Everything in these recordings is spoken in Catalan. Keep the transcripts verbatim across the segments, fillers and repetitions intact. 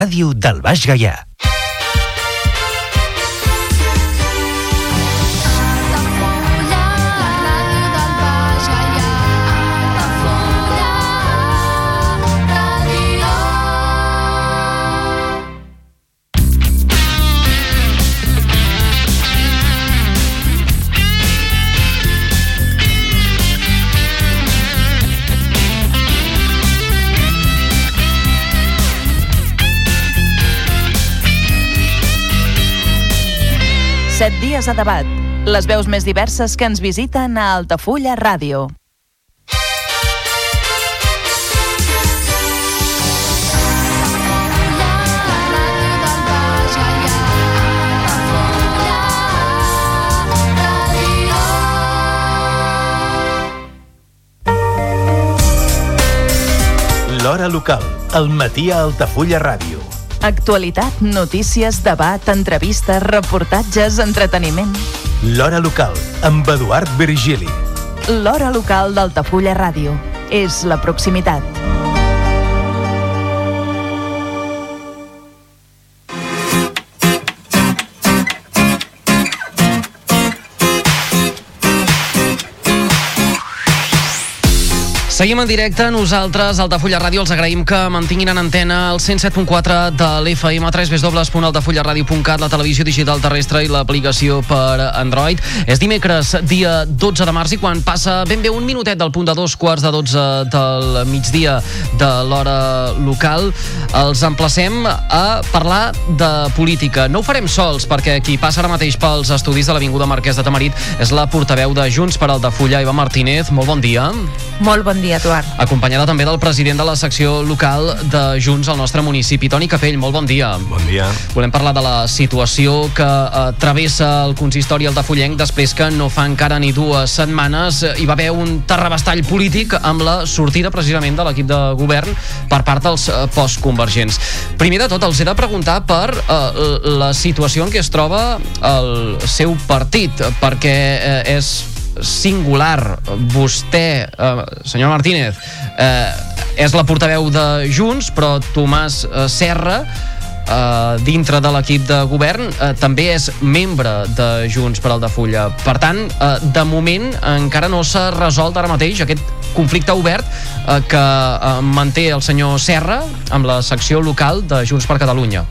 Ràdio del Baix Gaià. Set dies a debat. Les veus més diverses que ens visiten a Altafulla Ràdio. L'hora local, al matí a Altafulla Ràdio. Actualitat, notícies, debat, entrevistes, reportatges, entreteniment. L'hora local, amb Eduard Virgili. L'hora local d'Altafulla Ràdio. És la proximitat. Seguim en directe. Nosaltres, Altafulla Ràdio, els agraïm que mantinguin en antena el cent set punt quatre de l'F M, w w w punt altafullaradio punt cat, la televisió digital terrestre i l'aplicació per Android. És dimecres, dia dotze de març, i quan passa ben bé un minutet del punt de dos quarts de dotze del migdia de l'hora local, els emplacem a parlar de política. No ho farem sols, perquè qui passa ara mateix pels estudis de l'Avinguda Marquès de Tamarit és la portaveu de Junts per Altafulla, Eva Martínez. Molt bon dia. Molt bon dia, Eduard. Acompanyada també del president de la secció local de Junts al nostre municipi, Toni Capell. Molt bon dia. Bon dia. Volem parlar de la situació que eh, travessa el consistori altafullenc després que no fa encara ni dues setmanes hi va haver un terrabastall polític amb la sortida precisament de l'equip de govern per part dels eh, postconvergents. Primer de tot, els he de preguntar per eh, la situació en què es troba el seu partit, perquè eh, és singular. Vostè, eh, senyor Martínez, eh, és la portaveu de Junts, però Tomàs eh, Serra, eh, dintre de l'equip de govern, eh, també és membre de Junts per Altafulla. Per tant, eh, de moment encara no s'ha resolt ara mateix aquest conflicte obert eh, que eh, manté el senyor Serra amb la secció local de Junts per Catalunya.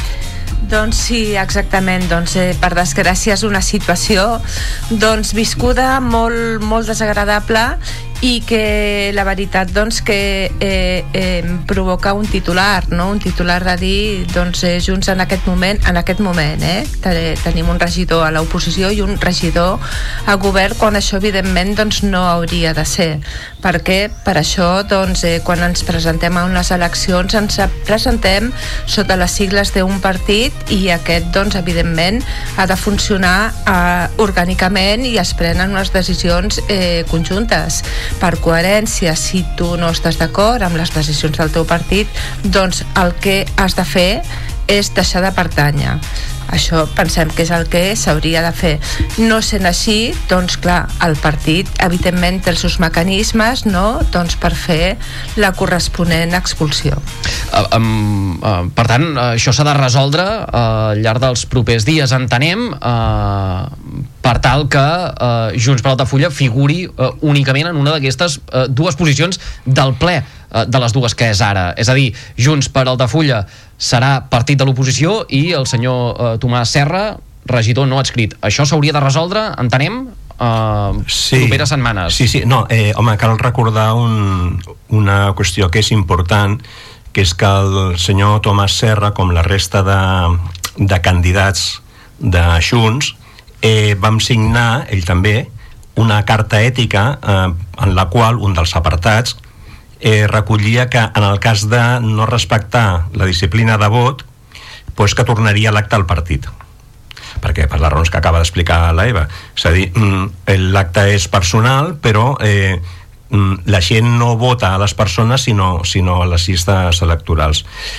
Doncs sí, exactament. Doncs, eh, per desgràcia és una situació doncs, viscuda molt, molt desagradable i que la veritat doncs, que eh, eh, provoca un titular, no? Un titular de dir doncs, eh, Junts en aquest moment, en aquest moment eh? tenim un regidor a l'oposició i un regidor a govern, quan això evidentment doncs, no hauria de ser, perquè per això doncs, eh, quan ens presentem a unes eleccions ens presentem sota les sigles d'un partit i aquest doncs, evidentment ha de funcionar eh, orgànicament i es prenen unes decisions eh, conjuntes. Per coherència, si tu no estàs d'acord amb les decisions del teu partit, doncs el que has de fer és deixar de pertànyer. Això pensem que és el que s'hauria de fer. No sent així, doncs clar, el partit evidentment té els seus mecanismes, no? Doncs per fer la corresponent expulsió. Uh, um, uh, per tant, uh, això s'ha de resoldre uh, al llarg dels propers dies, entenem, uh, per tal que uh, Junts per Altafulla figuri uh, únicament en una d'aquestes uh, dues posicions del ple, uh, de les dues que és ara. És a dir, Junts per Altafulla serà partit de l'oposició i el senyor uh, Tomàs Serra, regidor no adscrit. Això s'hauria de resoldre, entenem, uh, sí. properes setmanes. Sí, sí, no, eh, home, cal recordar un, una qüestió que és important, que és que el senyor Tomàs Serra, com la resta de, de candidats de Junts, eh, vam signar, ell també, una carta ètica eh, en la qual un dels apartats eh, recollia que en el cas de no respectar la disciplina de vot, pues que tornaria a l'acte al partit. Perquè per les raons que acaba d'explicar la Eva. És a dir, l'acte és personal, però eh, la gent no vota a les persones sinó, sinó a les llistes electorals.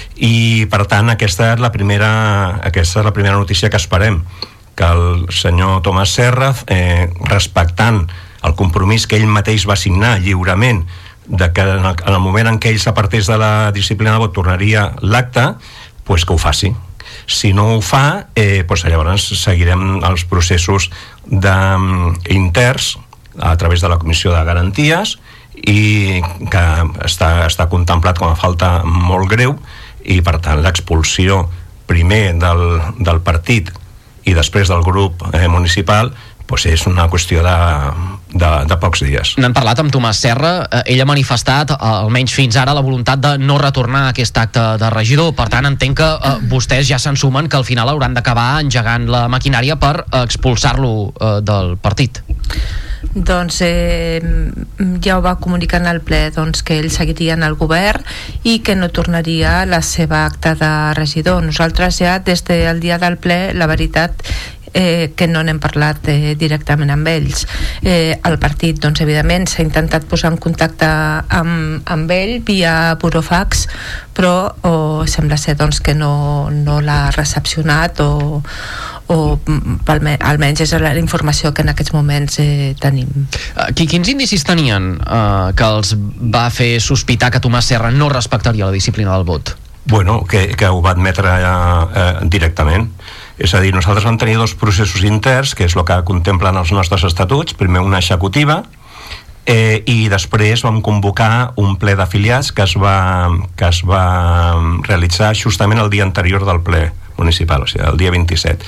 I per tant aquesta és la primera, aquesta és la primera notícia que esperem, que el senyor Tomàs Serra, eh, respectant el compromís que ell mateix va signar lliurement de que en el, en el moment en què ell s'apartés de la disciplina de vot tornaria l'acte, pues que ho faci. Si no ho fa, eh, pues llavors seguirem els processos de, interns a través de la Comissió de Garanties, i que està, està contemplat com a falta molt greu, i per tant l'expulsió primer del, del partit i després del grup eh, municipal pues és una qüestió de, de, de pocs dies. N'han parlat amb Tomàs Serra, ell ha manifestat, almenys fins ara, la voluntat de no retornar a aquest acte de regidor. Per tant, entenc que eh, vostès ja se'n sumen que al final hauran d'acabar engegant la maquinària per expulsar-lo eh, del partit. Doncs eh, ja ho va comunicar en el ple, doncs, que ell seguiria en el govern i que no tornaria a la seva acta de regidor. Nosaltres ja des del dia del ple, la veritat Eh, que no n'hem parlat eh, directament amb ells. Eh, el partit, doncs, evidentment, s'ha intentat posar en contacte amb, amb ell via burofax, però o, sembla ser doncs, que no, no l'ha recepcionat o, o almenys és la informació que en aquests moments eh, tenim. Quins indicis tenien eh, que els va fer sospitar que Tomàs Serra no respectaria la disciplina del vot? Bueno, que, que ho va admetre eh, directament. És a dir, nosaltres vam tenir dos processos interns, que és el que contemplen els nostres estatuts, primer una executiva, eh, i després vam convocar un ple d'afiliats que es va, que es va realitzar justament el dia anterior del ple municipal, o sigui, el dia vint-i-set.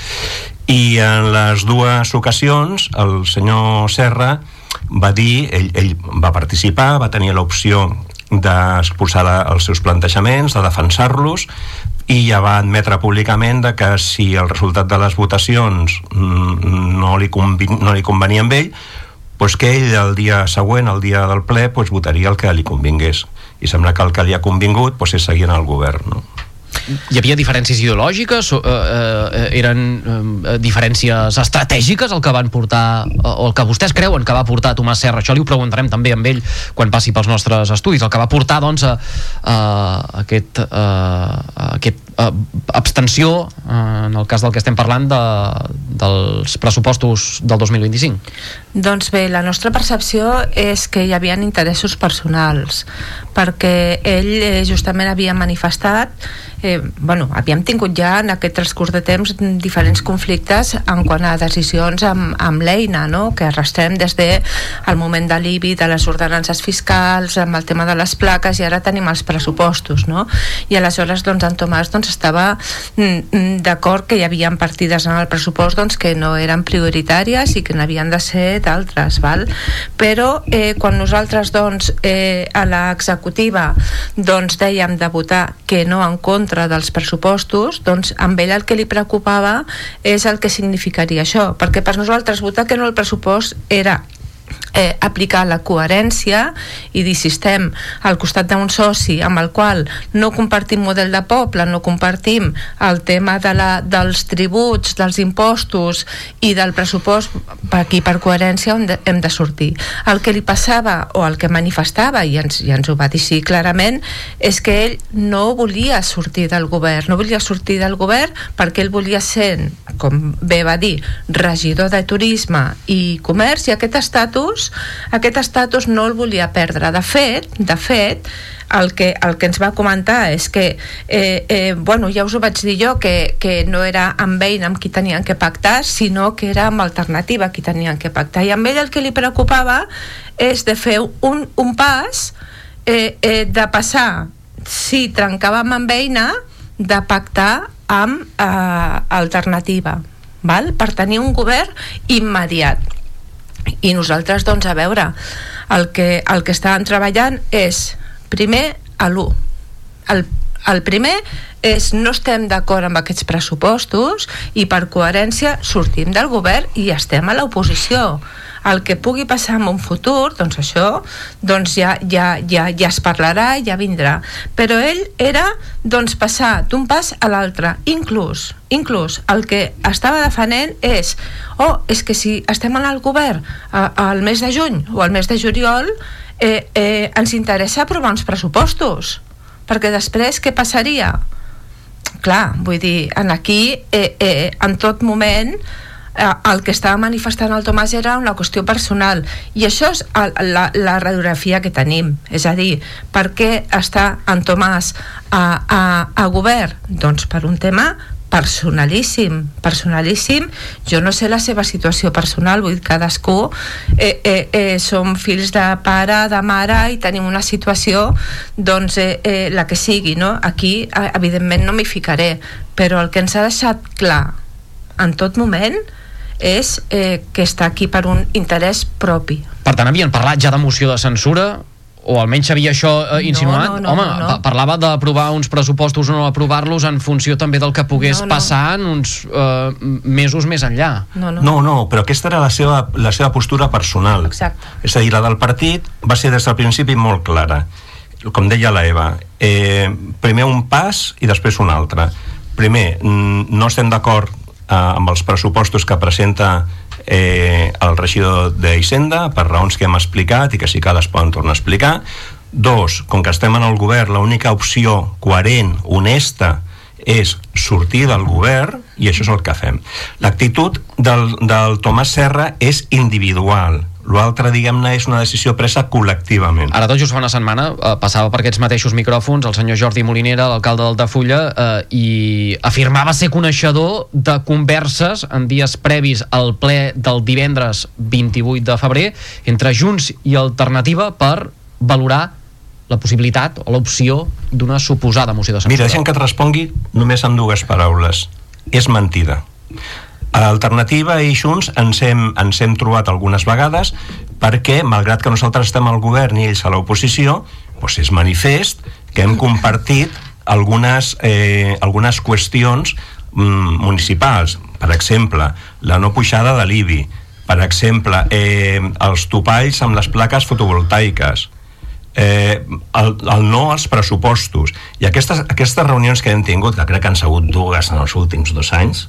I en les dues ocasions el senyor Serra va dir, ell, ell va participar, va tenir l'opció d'expulsar els seus plantejaments, de defensar-los, i ja va admetre públicament de que si el resultat de les votacions no li, conven, no li convenia amb ell, pues que ell el dia següent, el dia del ple, pues votaria el que li convingués. I sembla que el que li ha convingut pues, és seguir en el govern, no? Hi havia diferències ideològiques? O, eh, eh, eren eh, diferències estratègiques el que van portar, o el que vostès creuen que va portar Tomàs Serra? Això li ho preguntarem també amb ell quan passi pels nostres estudis. El que va portar, doncs, a, a aquest, a, a aquest a, abstenció, a, en el cas del que estem parlant, de, dels pressupostos del dos mil vint-i-cinc. Doncs bé, la nostra percepció és que hi havia interessos personals, perquè ell eh, justament havia manifestat Eh, bueno, havíem tingut ja en aquest transcurs de temps diferents conflictes en quant a decisions amb, amb l'eina, no? Que arrastrem des de el moment de l'I B I, de les ordenances fiscals, amb el tema de les plaques, i ara tenim els pressupostos, no? I aleshores doncs, en Tomàs doncs, estava mm, d'acord que hi havia partides en el pressupost doncs, que no eren prioritàries i que n'havien de ser d'altres, val? Però eh, quan nosaltres doncs, eh, a l'executiva doncs, dèiem de votar que no en contra dels pressupostos, doncs amb ell el que li preocupava és el que significaria això, perquè per nosaltres votar que no al pressupost era eh, aplicar la coherència i dir, si estem al costat d'un soci amb el qual no compartim model de poble, no compartim el tema de la, dels tributs, dels impostos i del pressupost, per aquí per coherència hem de, hem de sortir. El que li passava o el que manifestava, i ens, i ens ho va dir sí clarament, és que ell no volia sortir del govern, no volia sortir del govern perquè ell volia ser, com bé va dir, regidor de turisme i comerç, i aquest estatus aquest estatus no el volia perdre. De fet, de fet el que, el que ens va comentar és que eh, eh, bueno, ja us ho vaig dir jo, que, que no era amb ell amb qui tenien que pactar, sinó que era amb Alternativa qui tenien que pactar, i amb ell el que li preocupava és de fer un, un pas eh, eh, de passar, si trencàvem amb Eina, de pactar amb eh, Alternativa, val? Per tenir un govern immediat. I nosaltres, doncs, a veure, el que, el que estàvem treballant és, primer, a l'u. El, el primer és, no estem d'acord amb aquests pressupostos i per coherència sortim del govern i estem a l'oposició. El que pugui passar en un futur, doncs això doncs ja, ja, ja, ja es parlarà, ja vindrà. Però ell era doncs, passar d'un pas a l'altre. Inclús, inclús el que estava defendent és oh, és que si estem en el govern eh, al mes de juny o al mes de juliol eh, eh, ens interessa aprovar uns pressupostos, perquè després què passaria? Clar, vull dir, en aquí eh, eh, en tot moment el que estava manifestant el Tomàs era una qüestió personal, i això és la, la radiografia que tenim. És a dir, per què està en Tomàs a, a, a govern? Doncs per un tema personalíssim, personalíssim. Jo no sé la seva situació personal, vull dir, cadascú eh, eh, eh, som fills de pare, de mare, i tenim una situació, doncs eh, eh, la que sigui, no? Aquí eh, evidentment no m'hi ficaré, però el que ens ha deixat clar en tot moment és eh, que està aquí per un interès propi. Per tant, havien parlat ja de moció de censura, o almenys havia això eh, insinuat? No, no, no, Home, no, no. Pa parlava d'aprovar uns pressupostos o no aprovar-los en funció també del que pogués no, no. passar en uns eh, mesos més enllà. No no. no, no, però aquesta era la seva, la seva postura personal. Exacte. És a dir, la del partit va ser des del principi molt clara. Com deia la Eva, eh, primer un pas i després un altre. Primer, no estem d'acord eh, amb els pressupostos que presenta eh, el regidor d'Hisenda, per raons que hem explicat i que si cal es poden tornar a explicar. Dos, com que estem en el govern, l'única opció coherent, honesta, és sortir del govern, i això és el que fem. L'actitud del, del Tomàs Serra és individual. L'altre, diguem-ne, és una decisió presa col·lectivament. Ara tot just fa una setmana eh, passava per aquests mateixos micròfons el senyor Jordi Molinera, l'alcalde d'Altafulla, eh, i afirmava ser coneixedor de converses en dies previs al ple del divendres vint-i-vuit de febrer entre Junts i Alternativa per valorar la possibilitat o l'opció d'una suposada moció de censura. Mira, deixa'm que et respongui només amb dues paraules. És mentida. A l'Alternativa i Junts ens hem, ens hem trobat algunes vegades perquè, malgrat que nosaltres estem al govern i ells a l'oposició, doncs és manifest que hem compartit algunes, eh, algunes qüestions mm, municipals. Per exemple, la no pujada de l'I B I. Per exemple, eh, els topalls amb les plaques fotovoltaiques. Eh, el, el no als pressupostos, i aquestes, aquestes reunions que hem tingut, que crec que han sigut dues en els últims dos anys,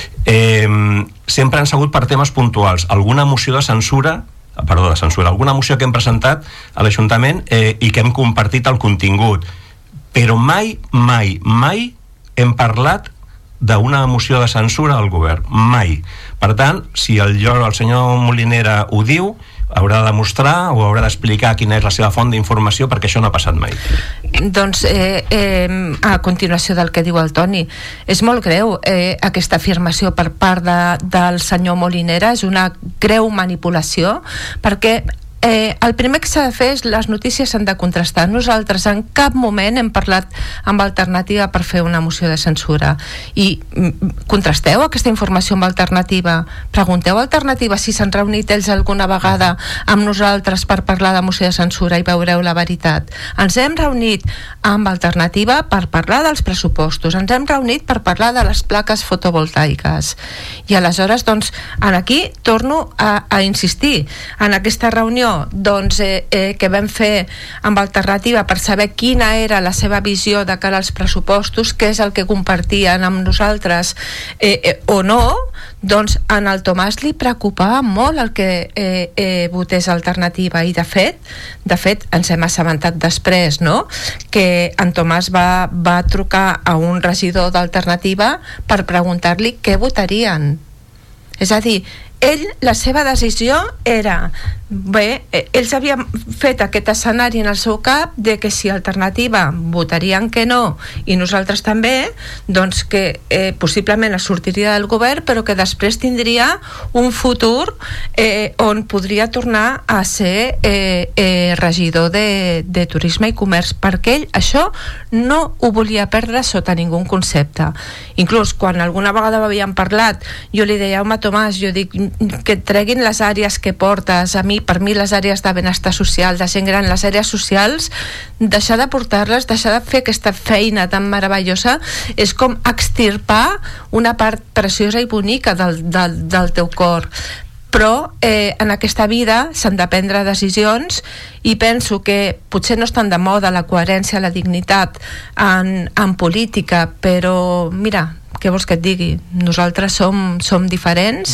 eh, sempre han sigut per temes puntuals. Alguna moció de censura, perdó, de censura, alguna moció que hem presentat a l'Ajuntament eh, i que hem compartit el contingut, però mai, mai, mai hem parlat d'una moció de censura al govern, mai. Per tant, si el, el senyor Molinera ho diu, haurà de demostrar o haurà d'explicar quina és la seva font d'informació, perquè això no ha passat mai. Doncs eh, eh, a continuació del que diu el Toni, és molt greu eh, aquesta afirmació per part de, del senyor Molinera, és una greu manipulació, perquè Eh, el primer que s'ha de fer és les notícies s'han de contrastar. Nosaltres en cap moment hem parlat amb Alternativa per fer una moció de censura, i mm, contrasteu aquesta informació amb Alternativa, pregunteu a Alternativa si s'han reunit ells alguna vegada amb nosaltres per parlar de moció de censura i veureu la veritat. Ens hem reunit amb Alternativa per parlar dels pressupostos, ens hem reunit per parlar de les plaques fotovoltaiques, i aleshores doncs aquí torno a, a insistir en aquesta reunió doncs, eh, eh, que vam fer amb Alternativa per saber quina era la seva visió de cara als pressupostos, què és el que compartien amb nosaltres eh, eh, o no. Doncs en el Tomàs li preocupava molt el que eh, eh, votés Alternativa, i de fet de fet ens hem assabentat després, no?, que en Tomàs va, va trucar a un regidor d'Alternativa per preguntar-li què votarien. És a dir, ell, la seva decisió era, bé, ells havien fet aquest escenari en el seu cap de que si Alternativa votarien que no i nosaltres també, doncs que eh, possiblement es sortiria del govern, però que després tindria un futur eh, on podria tornar a ser eh, eh, regidor de, de Turisme i Comerç, perquè ell això no ho volia perdre sota ningú concepte. Inclús quan alguna vegada havíem parlat, jo li deia, home Tomàs, jo dic que et treguin les àrees que portes. A mi, per mi, les àrees de benestar social, de gent gran, les àrees socials, deixar de portar-les, deixar de fer aquesta feina tan meravellosa, és com extirpar una part preciosa i bonica del, del, del teu cor. Però eh, en aquesta vida s'han de prendre decisions, i penso que potser no estan de moda la coherència, la dignitat en, en política, però mira, què vols que et digui? Nosaltres som, som diferents,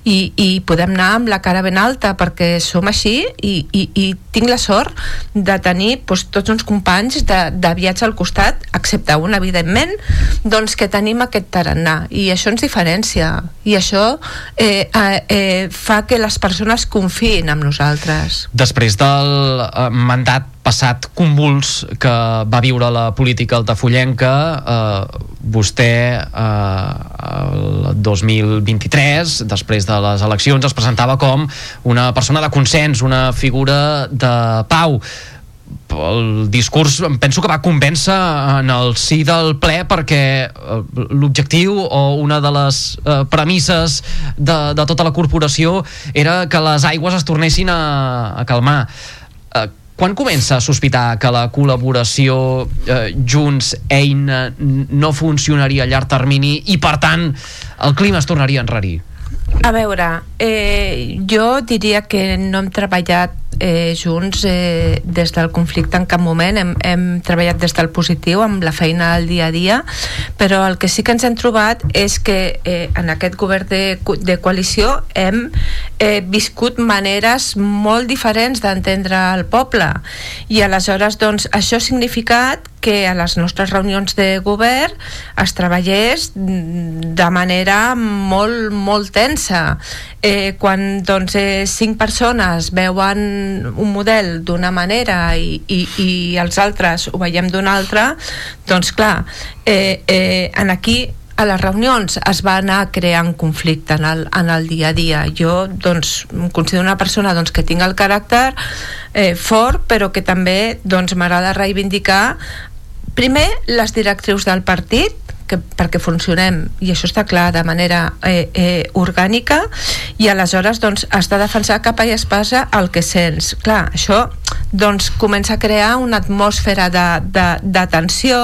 i, i podem anar amb la cara ben alta perquè som així i, i, i tinc la sort de tenir doncs, tots uns companys de, de viatge al costat, excepte un evidentment, doncs que tenim aquest tarannà i això ens diferencia i això eh, eh, eh, fa que les persones confiïn en nosaltres. Després del eh, mandat passat convuls que va viure la política altafollenca, eh, vostè eh, el dos mil vint-i-tres, després de les eleccions, es presentava com una persona de consens, una figura de pau. El discurs penso que va convèncer en el sí del ple perquè l'objectiu o una de les eh, premisses de, de tota la corporació era que les aigües es tornessin a, a calmar. Eh, quan comença a sospitar que la col·laboració eh, Junts-Eina no funcionaria a llarg termini i per tant el clima es tornaria a enrarir? A veure, eh, jo diria que no hem treballat eh, junts eh, des del conflicte en cap moment, hem, hem treballat des del positiu, amb la feina del dia a dia, però el que sí que ens hem trobat és que eh, en aquest govern de, de coalició hem eh, viscut maneres molt diferents d'entendre el poble i aleshores doncs això ha significat que a les nostres reunions de govern es treballés de manera molt, molt tensa. Eh, quan doncs, eh, cinc persones veuen un model d'una manera i, i, i els altres ho veiem d'una altra, doncs clar, eh, eh, en aquí a les reunions es va anar creant conflicte en el, en el dia a dia. Jo doncs, em considero una persona doncs, que tinc el caràcter eh, fort, però que també doncs, m'agrada reivindicar primer les directrius del partit, que, perquè funcionem, i això està clar, de manera eh, eh, orgànica, i aleshores doncs, has de defensar capa i espasa el que sents. Clar, això doncs, comença a crear una atmosfera de, de, de tensió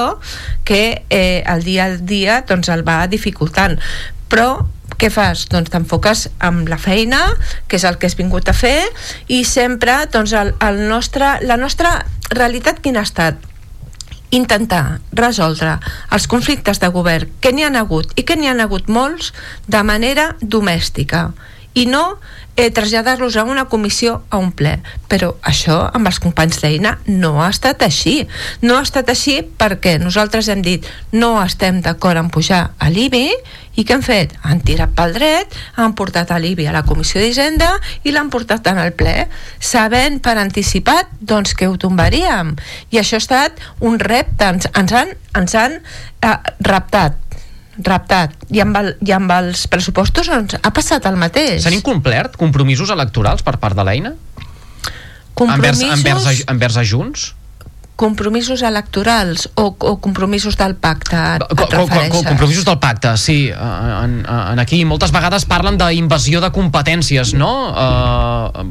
que eh, el dia a dia doncs, el va dificultant. Però què fas? Doncs t'enfoques amb la feina, que és el que has vingut a fer, i sempre doncs, el, el nostre, la nostra realitat quina ha estat? Intentar resoldre els conflictes de govern que n'hi ha hagut i que n'hi ha hagut molts de manera domèstica i no eh, traslladar-los a una comissió a un ple, però això amb els companys d'Eina no ha estat així no ha estat així perquè nosaltres hem dit no estem d'acord en pujar a l'I B I i què han fet? Han tirat pel dret, han portat a l'I B I a la Comissió d'Hisenda i l'han portat en el ple, sabent per anticipat doncs que ho tombaríem i això ha estat un repte, ens, ens han, ens han eh, reptat raptat, i amb, el, i amb els pressupostos doncs, ha passat el mateix. S'han incomplert compromisos electorals per part de l'Eina? Compromisos... Envers, envers, envers a Junts? Compromisos electorals o, o compromisos del pacte et refereixes? Compromisos del pacte, sí. En, en aquí moltes vegades parlen d'invasió de competències, no? Uh,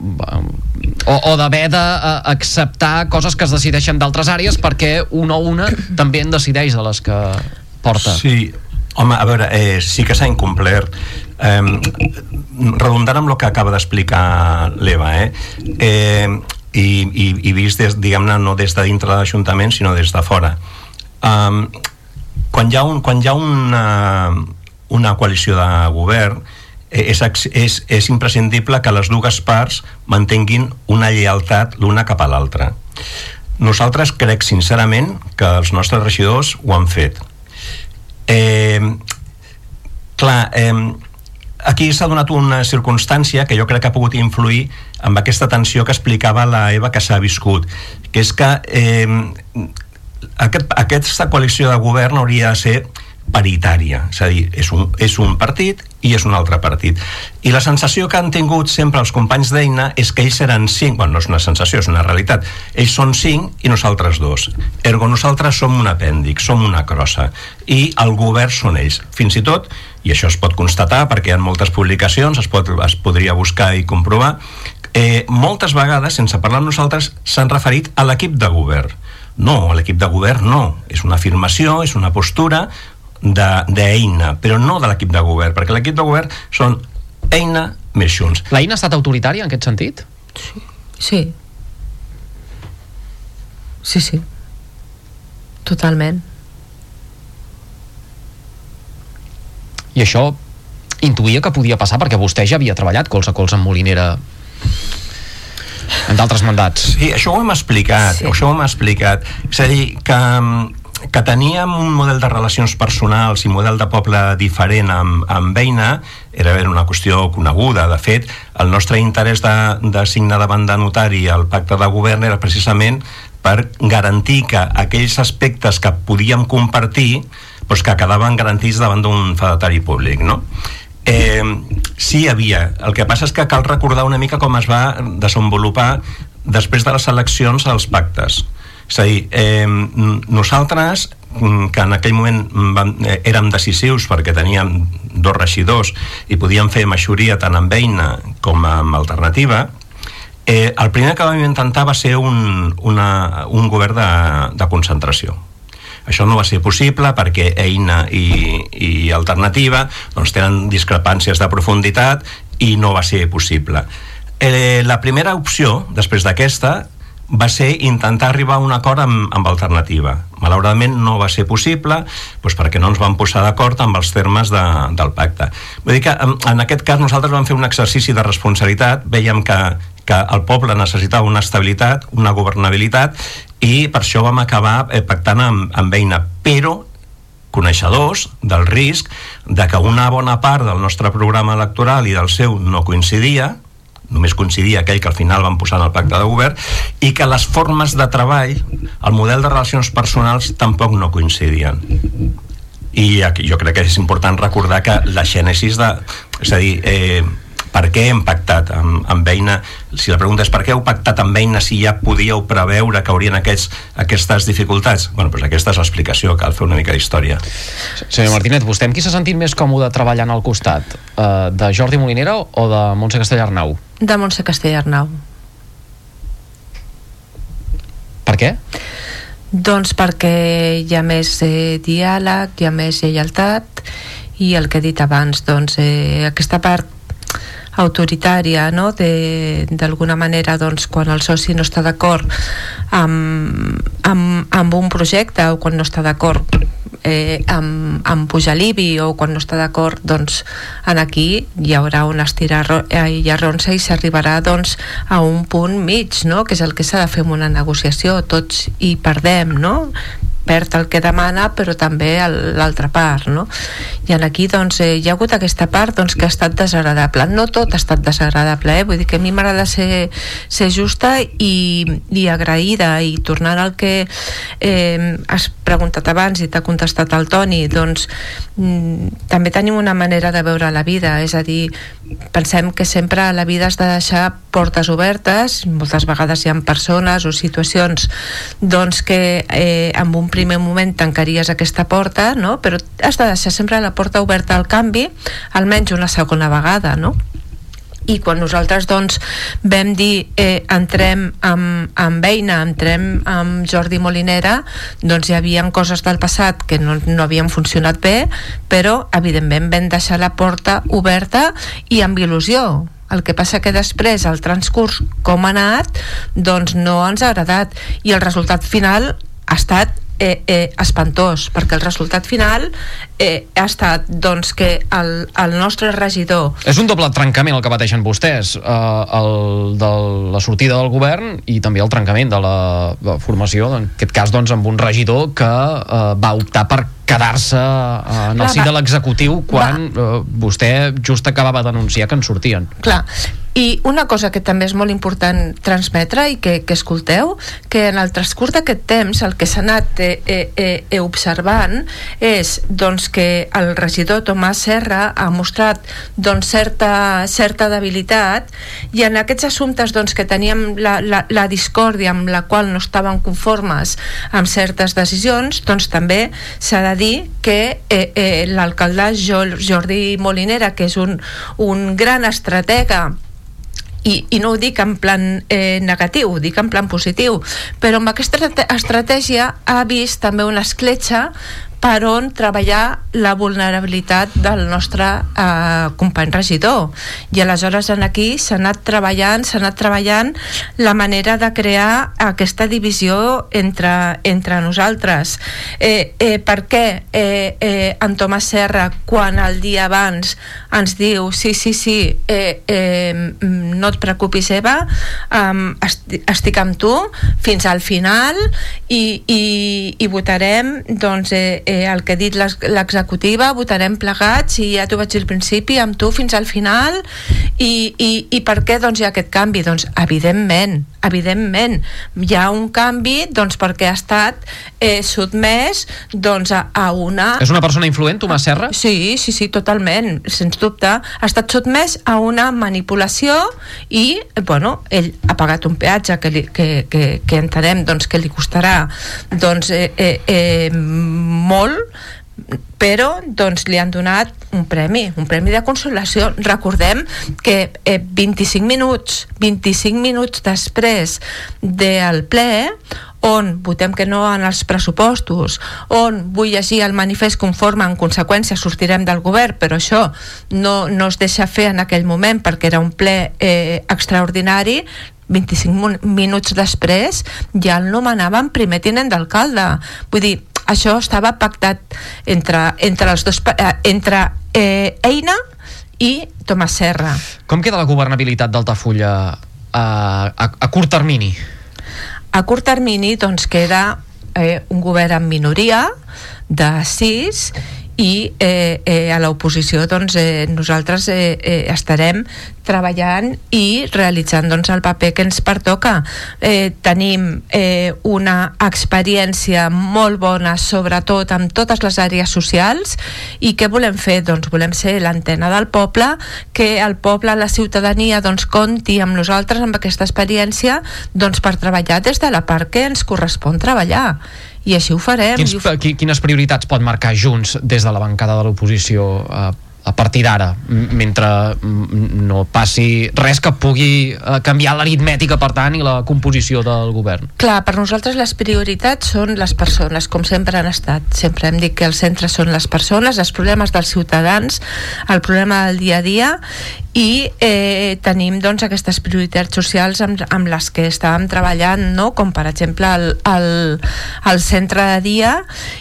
o, o d'haver d'acceptar coses que es decideixen d'altres àrees perquè una o una també en decideix de les que porta. Sí, home, a veure, eh, sí que s'ha incomplert. Eh, redundant amb el que acaba d'explicar l'Eva, eh? Eh, i, i, i vist, des, diguem-ne, no des de dintre de l'Ajuntament, sinó des de fora. Um, quan hi ha, un, quan hi ha una, una coalició de govern, és, és, és imprescindible que les dues parts mantinguin una lleialtat l'una cap a l'altra. Nosaltres crec sincerament que els nostres regidors ho han fet. Eh, clar, eh, aquí s'ha donat una circumstància que jo crec que ha pogut influir amb aquesta tensió que explicava la Eva que s'ha viscut, que és que eh, aquest, aquesta coalició de govern hauria de ser paritària, és a dir, és un, és un partit i és un altre partit. I la sensació que han tingut sempre els companys d'Eina és que ells eren cinc, bueno, no és una sensació, és una realitat. Ells són cinc i nosaltres dos. Ergo, nosaltres som un apèndix, som una crossa. I el govern són ells. Fins i tot, i això es pot constatar perquè hi ha moltes publicacions, es, pot, es podria buscar i comprovar, eh, moltes vegades, sense parlar amb nosaltres, s'han referit a l'equip de govern. No, l'equip de govern no. És una afirmació, és una postura d'Eina, però no de l'equip de govern, perquè l'equip de govern són Eina més Junts. L'Eina ha estat autoritària en aquest sentit? Sí. Sí. Sí, sí. Totalment. I això intuïa que podia passar, perquè vostè ja havia treballat colze a colze amb Molinera en d'altres mandats. Sí, això ho hem explicat, sí. això ho hem explicat. És a dir, que, que teníem un model de relacions personals i model de poble diferent amb, amb Eina, era una qüestió coneguda. De fet, el nostre interès de, de signar davant de notari el pacte de govern era precisament per garantir que aquells aspectes que podíem compartir doncs que quedaven garantits davant d'un fedatari públic, no? Eh, sí hi havia. El que passa és que cal recordar una mica com es va desenvolupar després de les eleccions els pactes. És a dir, eh, nosaltres, que en aquell moment vam, eh, érem decisius perquè teníem dos regidors i podíem fer majoria tant amb Eina com amb Alternativa, eh, el primer que vam intentar va ser un, una, un govern de, de concentració. Això no va ser possible perquè Eina i, i Alternativa doncs, tenen discrepàncies de profunditat i no va ser possible. Eh, la primera opció, després d'aquesta, va ser intentar arribar a un acord amb, amb Alternativa. Malauradament no va ser possible doncs perquè no ens vam posar d'acord amb els termes de, del pacte. Vull dir que en, en aquest cas nosaltres vam fer un exercici de responsabilitat, vèiem que, que el poble necessitava una estabilitat, una governabilitat, i per això vam acabar eh, pactant amb, amb Eina, però coneixedors del risc de que una bona part del nostre programa electoral i del seu no coincidia, només coincidia aquell que al final van posar en el pacte de govern, i que les formes de treball, el model de relacions personals tampoc no coincidien. I aquí jo crec que és important recordar que la gènesis de... És a dir, eh, per què hem pactat amb, amb Eina? Si la pregunta és per què heu pactat amb Eina si ja podíeu preveure que haurien aquests, aquestes dificultats? Bueno, doncs aquesta és l'explicació, cal fer una mica d'història. Senyor Martínez, vostè amb qui s'ha sentit més còmode treballant al costat? Uh, de Jordi Molinera o de Montse Castellarnau? De Montse Castellarnau. Per què? Doncs perquè hi ha més eh, diàleg, hi ha més lleialtat, i el que he dit abans, doncs eh, aquesta part autoritària, no? De, d'alguna manera, doncs, quan el soci no està d'acord amb, amb, amb un projecte, o quan no està d'acord eh, amb, amb pujar l'I B I, o quan no està d'acord, doncs en aquí hi haurà un estirar i arronsa i s'arribarà doncs a un punt mig, no? Que és el que s'ha de fer en una negociació. Tots hi perdem, no? Perd el que demana, però també l'altra part, no? I aquí doncs eh, hi ha hagut aquesta part doncs, que ha estat desagradable. No tot ha estat desagradable, eh? Vull dir que a mi m'agrada ser, ser justa i, i agraïda, i tornant al que eh, has preguntat abans i t'ha contestat el Toni, doncs mm, també tenim una manera de veure la vida, és a dir, pensem que sempre a la vida has de deixar portes obertes. Moltes vegades hi ha persones o situacions doncs que eh, en un primer moment tancaries aquesta porta, no? Però has de deixar sempre la porta oberta al canvi, almenys una segona vegada, no? I quan nosaltres doncs vam dir eh, entrem amb, amb Eina, entrem amb Jordi Molinera, doncs hi havia coses del passat que no, no havien funcionat bé, però evidentment vam deixar la porta oberta i amb il·lusió. El que passa que després el transcurs com ha anat doncs no ens ha agradat, i el resultat final ha estat Eh, eh, espantós, perquè el resultat final eh, ha estat doncs que el, el nostre regidor... És un doble trencament el que pateixen vostès, eh, el de la sortida del govern i també el trencament de la, de la formació, en aquest cas doncs amb un regidor que eh, va optar per quedar-se en el si de l'executiu quan eh, vostè just acabava d'anunciar que en sortien. Clar, i una cosa que també és molt important transmetre i que, que escolteu, que en el transcurs d'aquest temps el que s'ha anat eh, eh, eh, observant és doncs, que el regidor Tomàs Serra ha mostrat doncs, certa, certa debilitat, i en aquests assumptes doncs, que teníem la, la, la discòrdia amb la qual no estaven conformes amb certes decisions, doncs també s'ha de dir que eh, eh, l'alcalde Jordi Molinera, que és un, un gran estratega, I, i no ho dic en plan eh, negatiu, ho dic en plan positiu, però amb aquesta estratègia ha vist també una escletxa per on treballar la vulnerabilitat del nostre eh, company regidor. I aleshores en aquí s'ha anat treballant, s'ha anat treballant la manera de crear aquesta divisió entre, entre nosaltres. Eh, eh, per què eh, eh, en Tomàs Serra, quan el dia abans ens diu sí, sí, sí, eh, eh, no et preocupis, Eva, eh, esti, estic amb tu fins al final i, i, i votarem doncs, eh, eh, el que ha dit l'executiva, votarem plegats i ja t'ho vaig dir al principi, amb tu fins al final. I, i, i per què doncs, hi ha aquest canvi? Doncs evidentment, evidentment hi ha un canvi doncs, perquè ha estat eh, sotmès doncs, a, a una... És una persona influent, Tomàs Serra? Sí, sí, sí, totalment, sens dubte. Ha estat sotmès a una manipulació i, bueno, ell ha pagat un peatge que, li, que, que, que entenem doncs, que li costarà doncs, eh, eh, eh, molt, però doncs, li han donat un premi, un premi de consolació. Recordem que eh, vint-i-cinc minuts vint-i-cinc minuts després del ple, on votem que no en els pressupostos, on vull llegir el manifest conforme, en conseqüència sortirem del govern, però això no, no es deixa fer en aquell moment perquè era un ple eh, extraordinari. Vint-i-cinc minuts després ja el nomenaven primer tinent d'alcalde. Vull dir, això estava pactat entre, entre els dos, eh, entre eh, Eina i Tomàs Serra. Com queda la governabilitat d'Altafulla a, a, a curt termini? A curt termini doncs queda eh, un govern en minoria de sis i eh, eh, a l'oposició doncs, eh, nosaltres eh, eh, estarem treballant i realitzant doncs, el paper que ens pertoca. Eh, tenim eh, una experiència molt bona, sobretot en totes les àrees socials, i què volem fer? Doncs volem ser l'antena del poble, que el poble, la ciutadania doncs, compti amb nosaltres, amb aquesta experiència, doncs, per treballar des de la part que ens correspon treballar. I així ho farem. Quins, ho... Quines prioritats pot marcar Junts des de la bancada de l'oposició a, a partir d'ara, mentre no passi res que pugui canviar l'aritmètica, per tant, i la composició del govern? Clar, per nosaltres les prioritats són les persones, com sempre han estat. Sempre hem dit que el centre són les persones, els problemes dels ciutadans, el problema del dia a dia, i eh, tenim doncs, aquestes prioritats socials amb, amb les que estàvem treballant, no? Com per exemple el, el, el centre de dia,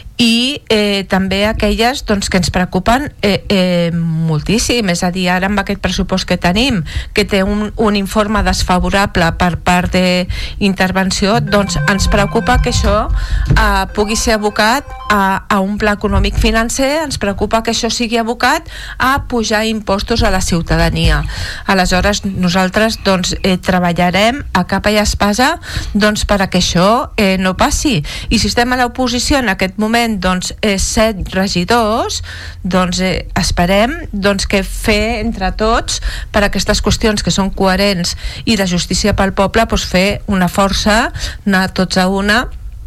i eh, també aquelles doncs, que ens preocupen eh, eh, moltíssim. És a dir, ara amb aquest pressupost que tenim, que té un, un informe desfavorable per part d'intervenció, doncs ens preocupa que això eh, pugui ser abocat a, a un pla econòmic financer, ens preocupa que això sigui abocat a pujar impostos a la ciutadania. Aleshores nosaltres doncs, eh, treballarem a capa i espasa doncs, per a que això eh, no passi. I si estem a l'oposició en aquest moment doncs, eh, set regidors, doncs eh, esperem doncs, que fer entre tots per aquestes qüestions que són coherents i de justícia pel poble, doncs, fer una força, anar tots a una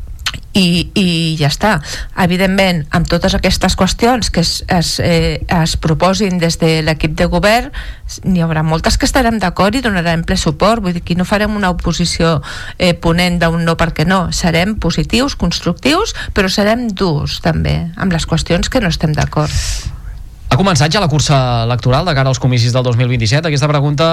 i, i ja està. Evidentment, amb totes aquestes qüestions que es, es, eh, es proposin des de l'equip de govern, n'hi haurà moltes que estarem d'acord i donarem ple suport. Vull dir que no farem una oposició eh, ponent d'un no perquè no. Serem positius, constructius, però serem durs també amb les qüestions que no estem d'acord. Ha començat ja la cursa electoral de cara als comicis del dos mil vint-i-set? Aquesta pregunta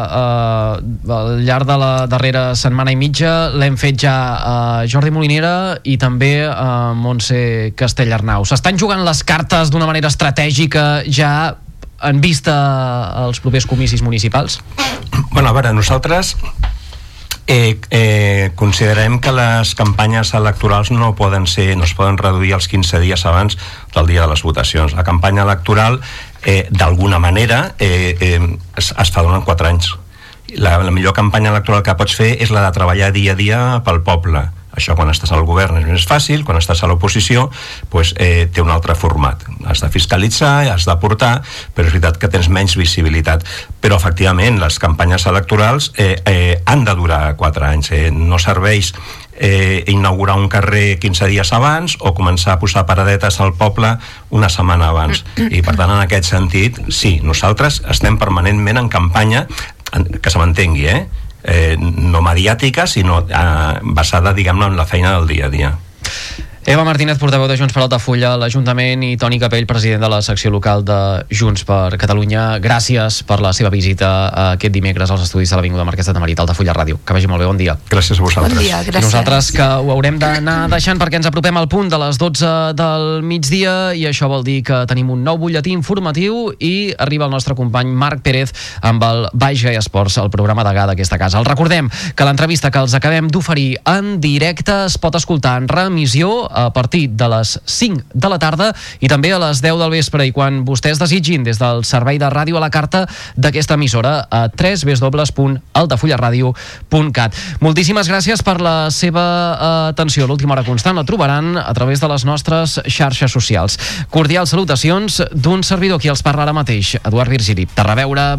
eh, al llarg de la darrera setmana i mitja l'hem fet ja a Jordi Molinera i també a Montse Castellarnau. S'estan jugant les cartes d'una manera estratègica ja en vista als propers comicis municipals? Bueno, a veure, nosaltres Eh, eh, considerem que les campanyes electorals no poden ser, no es poden reduir als quinze dies abans del dia de les votacions. La campanya electoral eh, d'alguna manera eh, eh, es, es fa durant quatre anys. La, la millor campanya electoral que pots fer és la de treballar dia a dia pel poble. Això quan estàs al govern és més fàcil, quan estàs a l'oposició pues, eh, té un altre format. Has de fiscalitzar, has de portar, però és veritat que tens menys visibilitat. Però efectivament les campanyes electorals eh, eh, han de durar quatre anys. Eh, no serveix eh, inaugurar un carrer quinze dies abans o començar a posar paradetes al poble una setmana abans. I per tant, en aquest sentit, sí, nosaltres estem permanentment en campanya, que se m'entengui, eh? Eh, no mediàtica, sinó eh, basada, diguem-ne, en la feina del dia a dia. Eva Martínez, portaveu de Junts per Altafulla a l'Ajuntament, i Toni Capell, president de la secció local de Junts per Catalunya. Gràcies per la seva visita aquest dimecres als estudis de l'Avinguda Marquès de Tamarit, Altafulla Ràdio. Que vagi molt bé, bon dia. Gràcies a vosaltres. Bon dia, gràcies. I nosaltres que ho haurem d'anar deixant perquè ens apropem al punt de les dotze del migdia, i això vol dir que tenim un nou butlletí informatiu i arriba el nostre company Marc Pérez amb el Baix Gai Esports, el programa degà d'aquesta casa. Els recordem que l'entrevista que els acabem d'oferir en directe es pot escoltar en remissió a partir de les cinc de la tarda i també a les deu del vespre, i quan vostès desitgin, des del servei de ràdio a la carta d'aquesta emissora a w w w punt altafullaradio punt cat. Moltíssimes gràcies per la seva atenció. L'última hora constant la trobaran a través de les nostres xarxes socials. Cordials salutacions d'un servidor qui els parla ara mateix, Eduard Virgili. A reveure.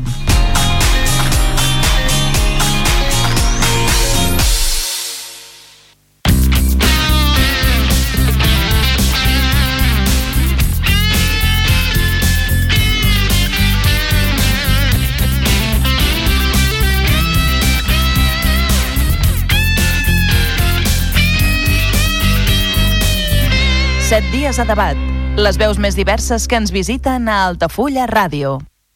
Set dies a debat. Les veus més diverses que ens visiten a Altafulla Ràdio.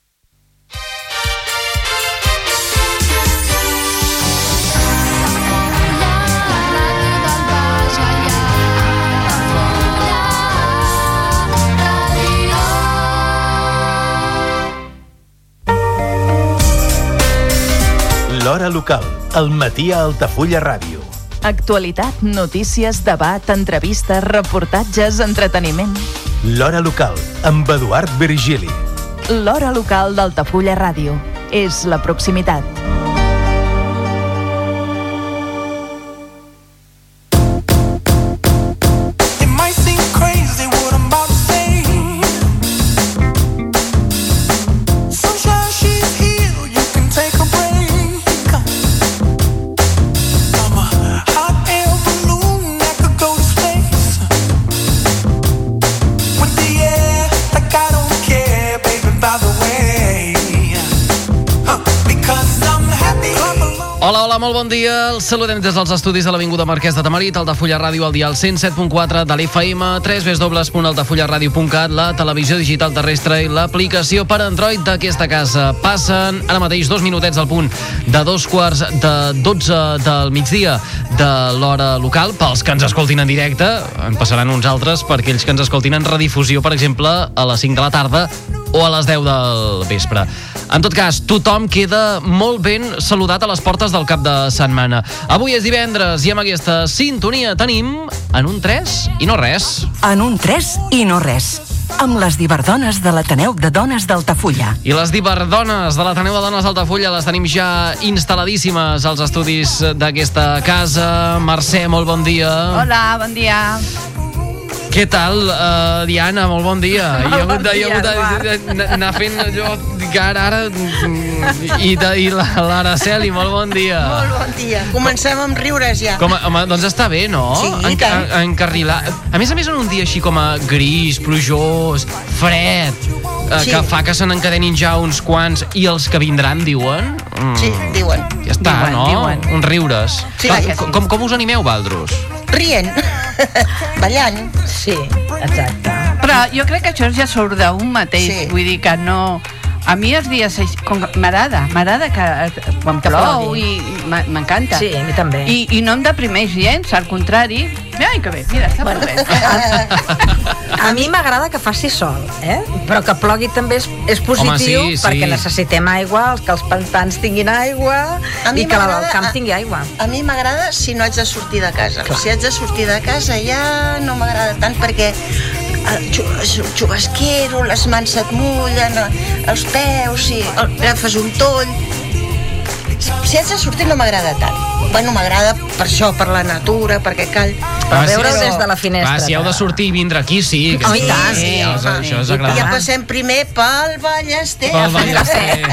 L'hora local, al matí a Altafulla Ràdio. Actualitat, notícies, debat, entrevistes, reportatges, entreteniment. L'hora local, amb Eduard Virgili. L'hora local d'Altafulla Ràdio. És la proximitat. Hola, hola, molt bon dia. Els saludem des dels estudis de l'Avinguda Marquès de Tamarit, Altafulla Ràdio, al dial cent set punt quatre de l'F M, w w w punt altafullaradio punt cat, la televisió digital terrestre i l'aplicació per Android d'aquesta casa. Passen ara mateix dos minutets al punt de dos quarts de dotze del migdia de l'hora local. Pels que ens escoltin en directe, en passaran uns altres per aquells que ens escoltin en redifusió, per exemple, a les cinc de la tarda o a les deu del vespre. En tot cas, tothom queda molt ben saludat a les portes del cap de setmana. Avui és divendres i amb aquesta sintonia tenim En un tres i no res. En un tres i no res. Amb les Diverdones de l'Ateneu de Dones d'Altafulla. I les Diverdones de l'Ateneu de Dones d'Altafulla les tenim ja instal·ladíssimes als estudis d'aquesta casa. Mercè, molt bon dia. Hola, bon dia. Què tal, uh, Diana? Molt bon dia. Molt hi ha hagut bon dia, d'anar fent allò que ara, ara i, de, i l'Araceli, molt bon dia. Molt bon dia. Comencem amb riures ja. Com a, home, doncs està bé, no? Sí, i Enca tant. Encarrilar. A més a més, en un dia així com a gris, plujós, fred, eh, Sí. que fa que se n'encadenin ja uns quants, i els que vindran, diuen? Mm, Sí, diuen. Ja està, Diuen, no? diuen. Uns riures. Sí, Va, sí. com, com, com us animeu, Valdros? Rient. Ballant. Sí, exacte. Però jo crec que això ja surt d'un mateix, Sí. vull dir que no... A mi els dies així, com que m'agrada, m'agrada que eh, quan Que plou plogui. i m'a- m'encanta. Sí, a mi també. I, I no em deprimeix gens, al contrari. Ai, que bé, mira, està molt bé. A mi m'agrada que faci sol, eh? Però que plogui també és, és positiu. Home, sí, sí. Perquè necessitem aigua, que els pantans tinguin aigua A mi i que el m'agrada- camp tingui aigua. A mi m'agrada si no haig de sortir de casa. Clar. Si haig de sortir de casa ja no m'agrada tant perquè el xu- xubasquero, les mans et mullen, els peus, i agafes un toll. Si haig de sortir no m'agrada tant. Bueno, m'agrada per això, per la natura, perquè cal... Per Ah, sí, veure però- des de la finestra. Va, si heu de sortir i vindre aquí, sí. Que Home, sí, i tant, sí, sí, això, home. això és I ja agradable. passem primer pel Ballester. Pel Ballester.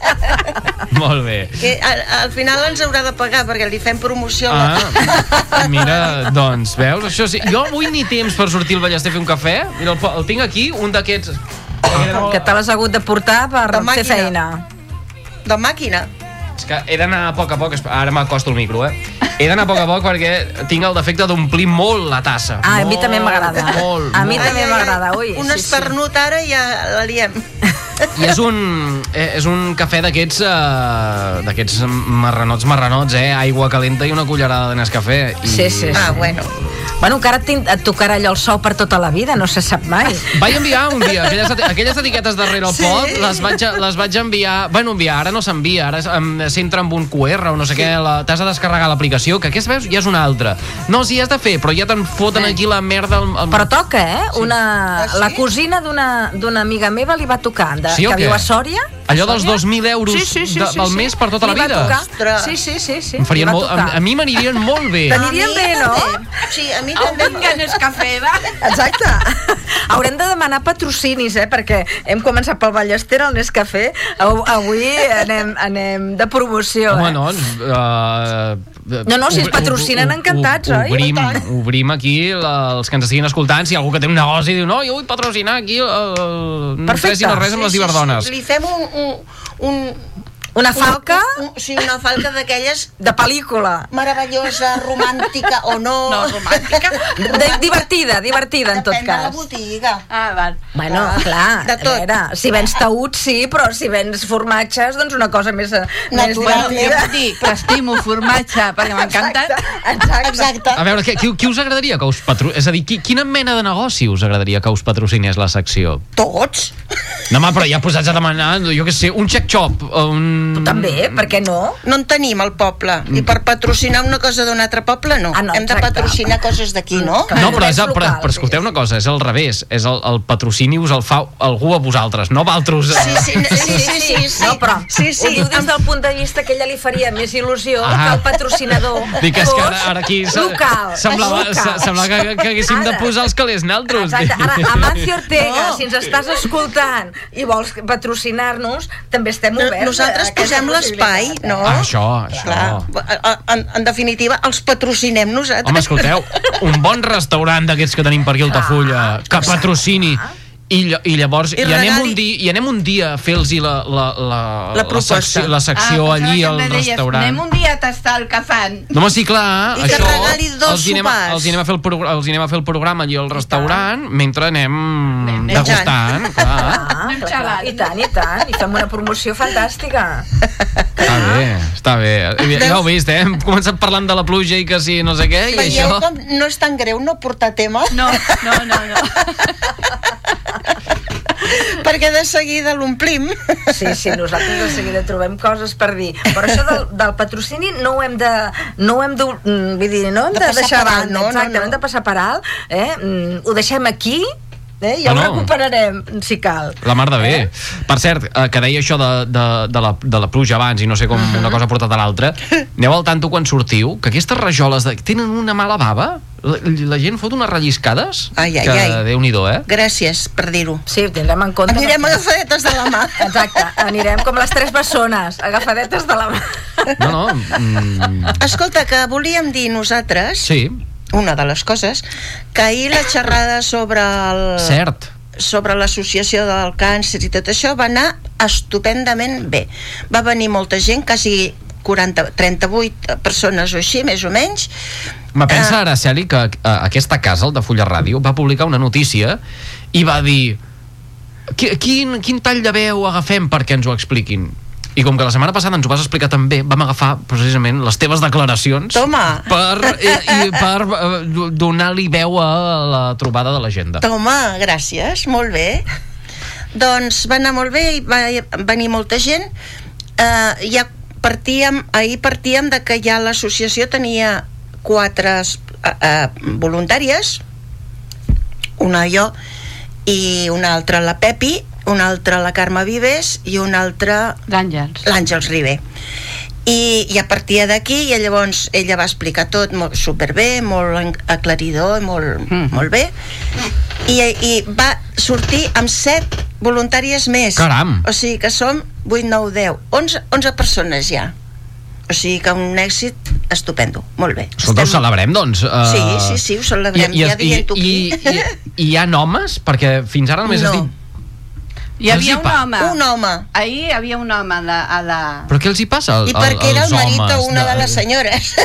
Molt bé. Que al, al final ens haurà de pagar perquè li fem promoció. a la- Ah, mira, doncs, veus? Això sí. Jo avui ni temps per sortir al Ballester a fer un cafè. Mira, el, el tinc aquí, un d'aquests... Que te l'has hagut de portar per De fer màquina. feina. De màquina. És que he d'anar a poc a poc, ara m'acosto el micro, eh? He d'anar a poc a poc perquè tinc el defecte d'omplir molt la tassa. Ah, a molt, mi també m'agrada. Molt, a mi molt. també m'agrada, ui. Un espernut ara i ja la liem. I és un, és un cafè d'aquests uh, d'aquests marranots marranots, eh? Aigua calenta i una cullerada de Nescafé. I... Sí, sí, sí. Ah, bueno. Bueno, encara et, et tocarà allò el sou per tota la vida, no se sap mai. Vaig enviar un dia aquelles, aquelles etiquetes darrere el Sí. pot, les vaig, les vaig enviar, bueno, enviar, ara no s'envia, ara s'entra amb un Q R o no sé què, t'has de descarregar l'aplicació, que aquesta veus ja és una altra. No, sí, has de fer, però ja te'n foten aquí la merda. Al, al... Però toca, eh? Sí. Una, la cosina d'una d'una amiga meva li va tocar, de, Sí, o que què? viu a Sòria. Allò dels dos mil euros sí, sí, sí, de, sí, pel sí. mes per tota Li la va vida. tocar. Sí, sí, sí, sí. Em farien li va molt, a, tocar. a mi m'anirien molt bé. T'anirien bé, no? Sí, a mi Au, també. vinga, Nescafé, va. Exacte. Haurem de demanar patrocinis, eh? Perquè hem començat pel Ballester, el Nescafé. Av- Avui anem, anem de promoció, Home, eh? no, uh, No, no, si es patrocinen, encantats, oi? Obrim, I tant. obrim aquí la, els que ens estiguin escoltant, si algú que té un negoci diu, no, jo vull patrocinar aquí uh, no res i no res amb les diverdones. Li fem un... un, un Una falca? Un, un, sí, una falca d'aquelles... De pel·lícula. Meravellosa, romàntica o no. No, romàntica. De, divertida, divertida, en tot Depèn de la cas. botiga. Ah, val. Bueno, Ah, clar, de tot. a veure, si vens taüts sí, però si vens formatges, doncs una cosa més, més Natural. Bueno, jo divertida. puc dir que estimo formatge perquè m'encanta. Exacte. Exacte. A veure, què, qui, qui us agradaria que us patro... És a dir, qui, quina mena de negoci us agradaria que us patrocinés la secció? Tots. No, home, però ja posats a demanar, jo què sé, un check shop, un... Tu també, per què no? No en tenim al poble. I per patrocinar una cosa d'un altre poble, no. Ah, no, Hem de exacte. patrocinar coses d'aquí, no? No, però, és, Comerç però, local, però escolteu sí. una cosa, és al revés, és el, el patrocini us el fa algú a vosaltres, no valtros. Sí, sí, sí, sí, sí, sí. No, però Sí, sí. ho diu des del punt de vista que ella li faria més il·lusió Ah. que el patrocinador Dic, és que fos ara, ara aquí se- local. semblava, local. se- semblava que, que haguéssim de Ara. posar els calés naltros. Exacte, ara Amancio Ortega, No. si ens estàs escoltant i vols patrocinar-nos, també estem No, oberts. nosaltres a aquesta posem l'espai, possibilitat, no? Ah, això, això. Clar. En, en definitiva, els patrocinem nosaltres. Home, escolteu, un bon restaurant d'aquests que tenim per aquí a Altafulla, que patrocini, i, ll- i llavors I I, anem regali- un dia, i anem un dia a fer-los la, la, la, La proposta. secció, la secció Ah, allí pensava al que em deies, restaurant. anem un dia a tastar el que fan. No, home, sí, clar, I que això regali dos els hi anem, a- sopars. els hi anem a fer el, progr els hi anem a fer el programa allí al restaurant mentre anem Anem degustant, clar. Ah, Anem clar, clar. xalant. I tant, i tant. I fem una promoció fantàstica. Està bé, està bé. Ja, ja ho heu vist, eh? Hem començat parlant de la pluja i que sí, no sé què, i Veieu això... com no és tan greu no portar tema? No, no, no, no. Perquè de seguida l'omplim. Sí, sí, nosaltres de seguida trobem coses per dir. Però això del, del patrocini no ho hem de... No ho hem de... mm, Vull dir, no hem De de, passar deixar per alt, banda, no, no, exacte, no. hem de passar per alt, eh? Mm, Ho deixem aquí, eh? I ja No, ho no. recuperarem, si cal. La mar de bé. Per cert, eh, que deia això de, de, de, la, de la pluja abans i no sé com una cosa ha portat a l'altra, aneu al tanto quan sortiu, que aquestes rajoles de... tenen una mala bava? La, la gent fot unes relliscades? Ai, ai, que ai. Déu-n'hi-do, eh? Gràcies per dir-ho. Sí, ho tindrem en compte. Anirem agafadetes de la mà. Exacte, anirem com les tres bessones, agafadetes de la mà. No, no. Mm, Escolta, que volíem dir nosaltres, sí, una de les coses, que ahir la xerrada sobre el... cert. sobre l'associació del càncer i tot això va anar estupendament bé. Va venir molta gent, quasi quaranta, trenta-vuit persones o així, més o menys. Me pensa, Araceli, que eh, aquesta casa, el de Fulla Ràdio, va publicar una notícia i va dir "Qui- quin, quin tall de veu agafem perquè ens ho expliquin? I com que la setmana passada ens ho vas explicar també, vam agafar precisament les teves declaracions Toma. per, i, i per eh, donar-li veu a la trobada de l'agenda. Toma, gràcies, molt bé. Doncs va anar molt bé i va venir molta gent. Uh, ja partíem, ahir partíem de que ja l'associació tenia quatre uh, uh, voluntàries, una jo i una altra la Pepi, una altra la Carme Vives i una altra L'Àngels. l'Àngels Ribé. I ja partia d'aquí i llavors ella va explicar tot molt superbé, molt en- aclaridor, molt, Mhm. molt bé, i, i va sortir amb set voluntàries més. Caram! O sigui que som vuit, nou, deu, onze, onze persones ja. O sigui que un èxit estupendo, molt bé. Escolta, ho celebrem, doncs. Uh, Sí, sí, sí, ho celebrem, ja dient-ho i, aquí. i, i, I hi ha homes? Perquè fins ara només No. has dit... Hi havia un home. Un home. Ahir hi havia un home a la... A la... Però què els hi passa al, I perquè era el marit homes, d'una de... de les senyores.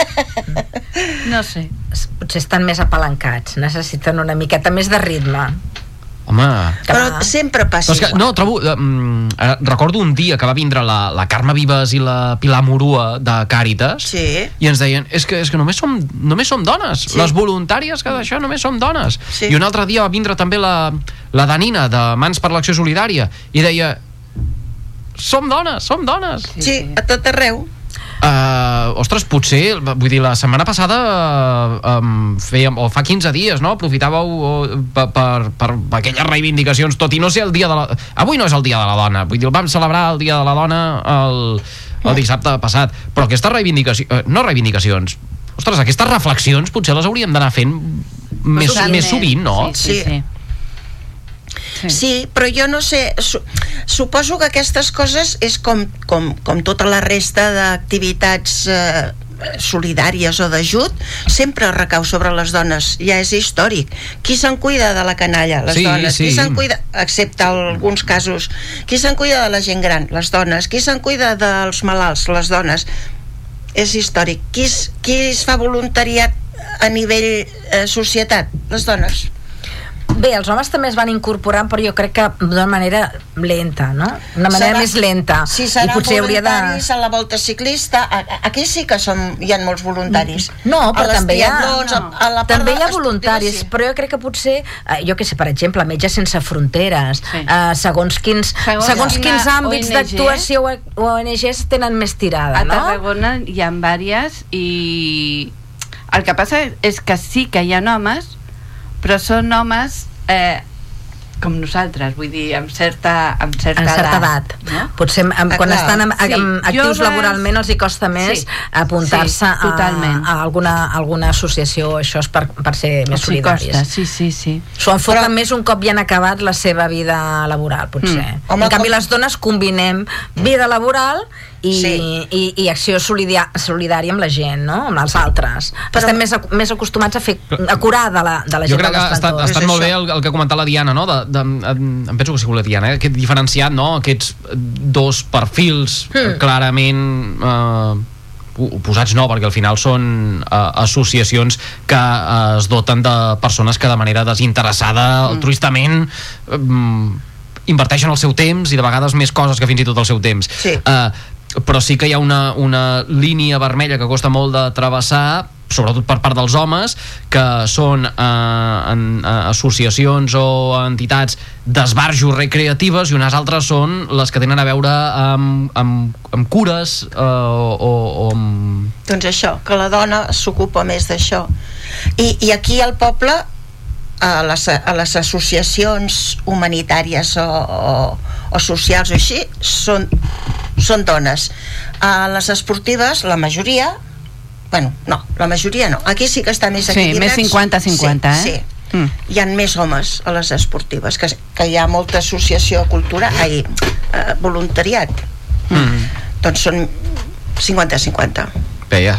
No sé. Potser estan més apalancats, necessiten una miqueta més de ritme. Home... Però sempre passa és que, igual. no, trobo... Um, recordo un dia que va vindre la, la Carme Vives i la Pilar Murua de Càritas, sí. i ens deien, és que, és que només, som, només som dones, sí. Les voluntàries que d'això només som dones. Sí. I un altre dia va vindre també la, la Danina de Mans per l'Acció Solidària i deia, som dones, som dones. Sí, sí, a tot arreu. Uh, ostres, potser, vull dir, la setmana passada uh, um, fèiem, o fa quinze dies, no? Aprofitàveu uh, per, per, per aquelles reivindicacions, tot i no ser el dia de la... Avui no és el dia de la dona, vull dir, el vam celebrar el dia de la dona el, el dissabte passat, però aquestes reivindicacions, uh, no reivindicacions, ostres, aquestes reflexions potser les hauríem d'anar fent més, més sovint, no? Sí, sí, sí. Sí. Sí, però jo no sé, su suposo que aquestes coses és com, com, com tota la resta d'activitats eh, solidàries o d'ajut, sempre recau sobre les dones, ja és històric. Qui se'n cuida de la canalla? Les sí, dones. Sí. Qui se'n cuida, excepte alguns casos, qui se'n cuida de la gent gran? Les dones. Qui se'n cuida dels malalts? Les dones. És històric. Qui, es, qui es fa voluntariat a nivell eh, societat? Les dones. Bé, els homes també es van incorporant, però jo crec que d'una manera lenta, no? Una manera serà, més lenta. Si seran I potser voluntaris de... a la volta ciclista, aquí sí que som, hi ha molts voluntaris. No, però també hi ha, no. a la també hi ha voluntaris, sí. Però jo crec que potser, eh, jo que sé, per exemple, Metges Sense Fronteres, sí. eh, segons quins, segons, segons quins àmbits d'actuació o O N Ges tenen més tirada, a no? A Tarragona hi ha diverses i el que passa és que sí que hi ha homes, però són homes eh, com nosaltres, vull dir, amb certa, amb certa, en certa edat, edat no? Potser amb, quan clar, estan amb, sí. amb actius Joves, laboralment els hi costa més sí, apuntar-se sí, a, a alguna, alguna associació, això és per, per ser més els solidaris costa, sí, sí, sí. S'ho enfoquen Però... més un cop ja han acabat la seva vida laboral, potser mm. Home, en canvi com... les dones combinem vida laboral i, sí. i, i acció solidària, solidària amb la gent, no? Amb els altres. Però... Estem més, més acostumats a fer a curar de la, de la gent. Jo crec que ha estat, ha estat molt bé el, el que ha comentat la Diana, no? De, de, em penso que ha sigut la Diana, eh? Aquest diferenciat, no? Aquests dos perfils mm. clarament eh, oposats, no, perquè al final són eh, associacions que eh, es doten de persones que de manera desinteressada, mm. altruistament eh, inverteixen el seu temps i de vegades més coses que fins i tot el seu temps. Sí. Eh, però sí que hi ha una, una línia vermella que costa molt de travessar, sobretot per part dels homes, que són eh, en, eh, associacions o entitats d'esbarjo recreatives, i unes altres són les que tenen a veure amb, amb, amb cures eh, o, o amb... Doncs això, que la dona s'ocupa més d'això. I, I aquí al poble a les, a les associacions humanitàries o, o, o socials o així són, són dones. A les esportives la majoria, bueno, no, la majoria no, aquí sí que està més equilibrats. Sí, més cinquanta cinquanta, sí, eh? Sí. Mm. Hi ha més homes a les esportives, que, que hi ha molta associació cultura, ai, eh, voluntariat. Mm. Doncs són cinquanta cinquanta. Bé, ja,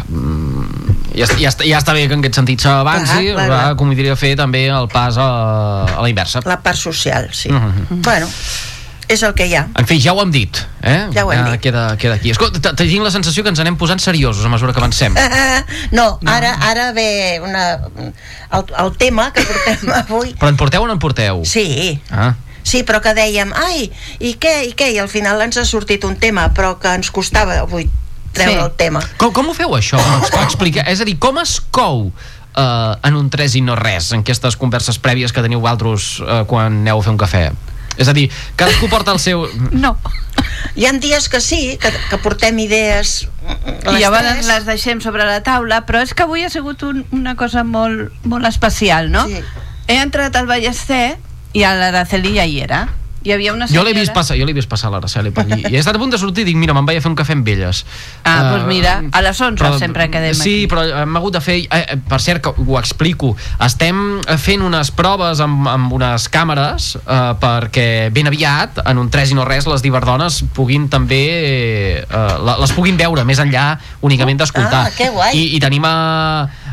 ja, ja, ja està bé que en aquest sentit s'avanci, com ho diria fer també el pas a, a la inversa. La part social, sí. Mm -hmm. Bueno, és el que hi ha. En fi, ja ho hem dit, eh? Ja ho hem ja dit. Queda, queda aquí. Escolta, tinc la sensació que ens anem posant seriosos a mesura que avancem. No, ara, ara ve una, el, el tema que portem avui. Però en porteu o no en porteu? Sí. Ah. Sí, però que dèiem, ai, i què, i què? I al final ens ha sortit un tema, però que ens costava avui treure sí. el tema. Com, com ho feu això? Explica, és a dir, com es cou uh, en un tres i no res, en aquestes converses prèvies que teniu vosaltres uh, quan aneu a fer un cafè? És a dir, cadascú porta el seu... No. Hi ha dies que sí, que, que portem idees... I llavors les deixem sobre la taula, però és que avui ha sigut un, una cosa molt, molt especial, no? Sí. He entrat al Ballester i a l'Araceli ja hi era. Hi havia una jo l'he vist passar, jo l'he vist passar a l'Araceli per allí, i he estat a punt de sortir i dic, mira, me'n vaig a fer un cafè amb elles. Ah, uh, doncs mira, a les onze però, sempre quedem sí, aquí. Sí, però hem hagut de fer, eh, per cert, que ho explico, estem fent unes proves amb, amb unes càmeres eh, perquè ben aviat, en un tres i no res, les diverdones puguin també eh, les puguin veure més enllà únicament d'escoltar. Ah, que guai. I, i tenim a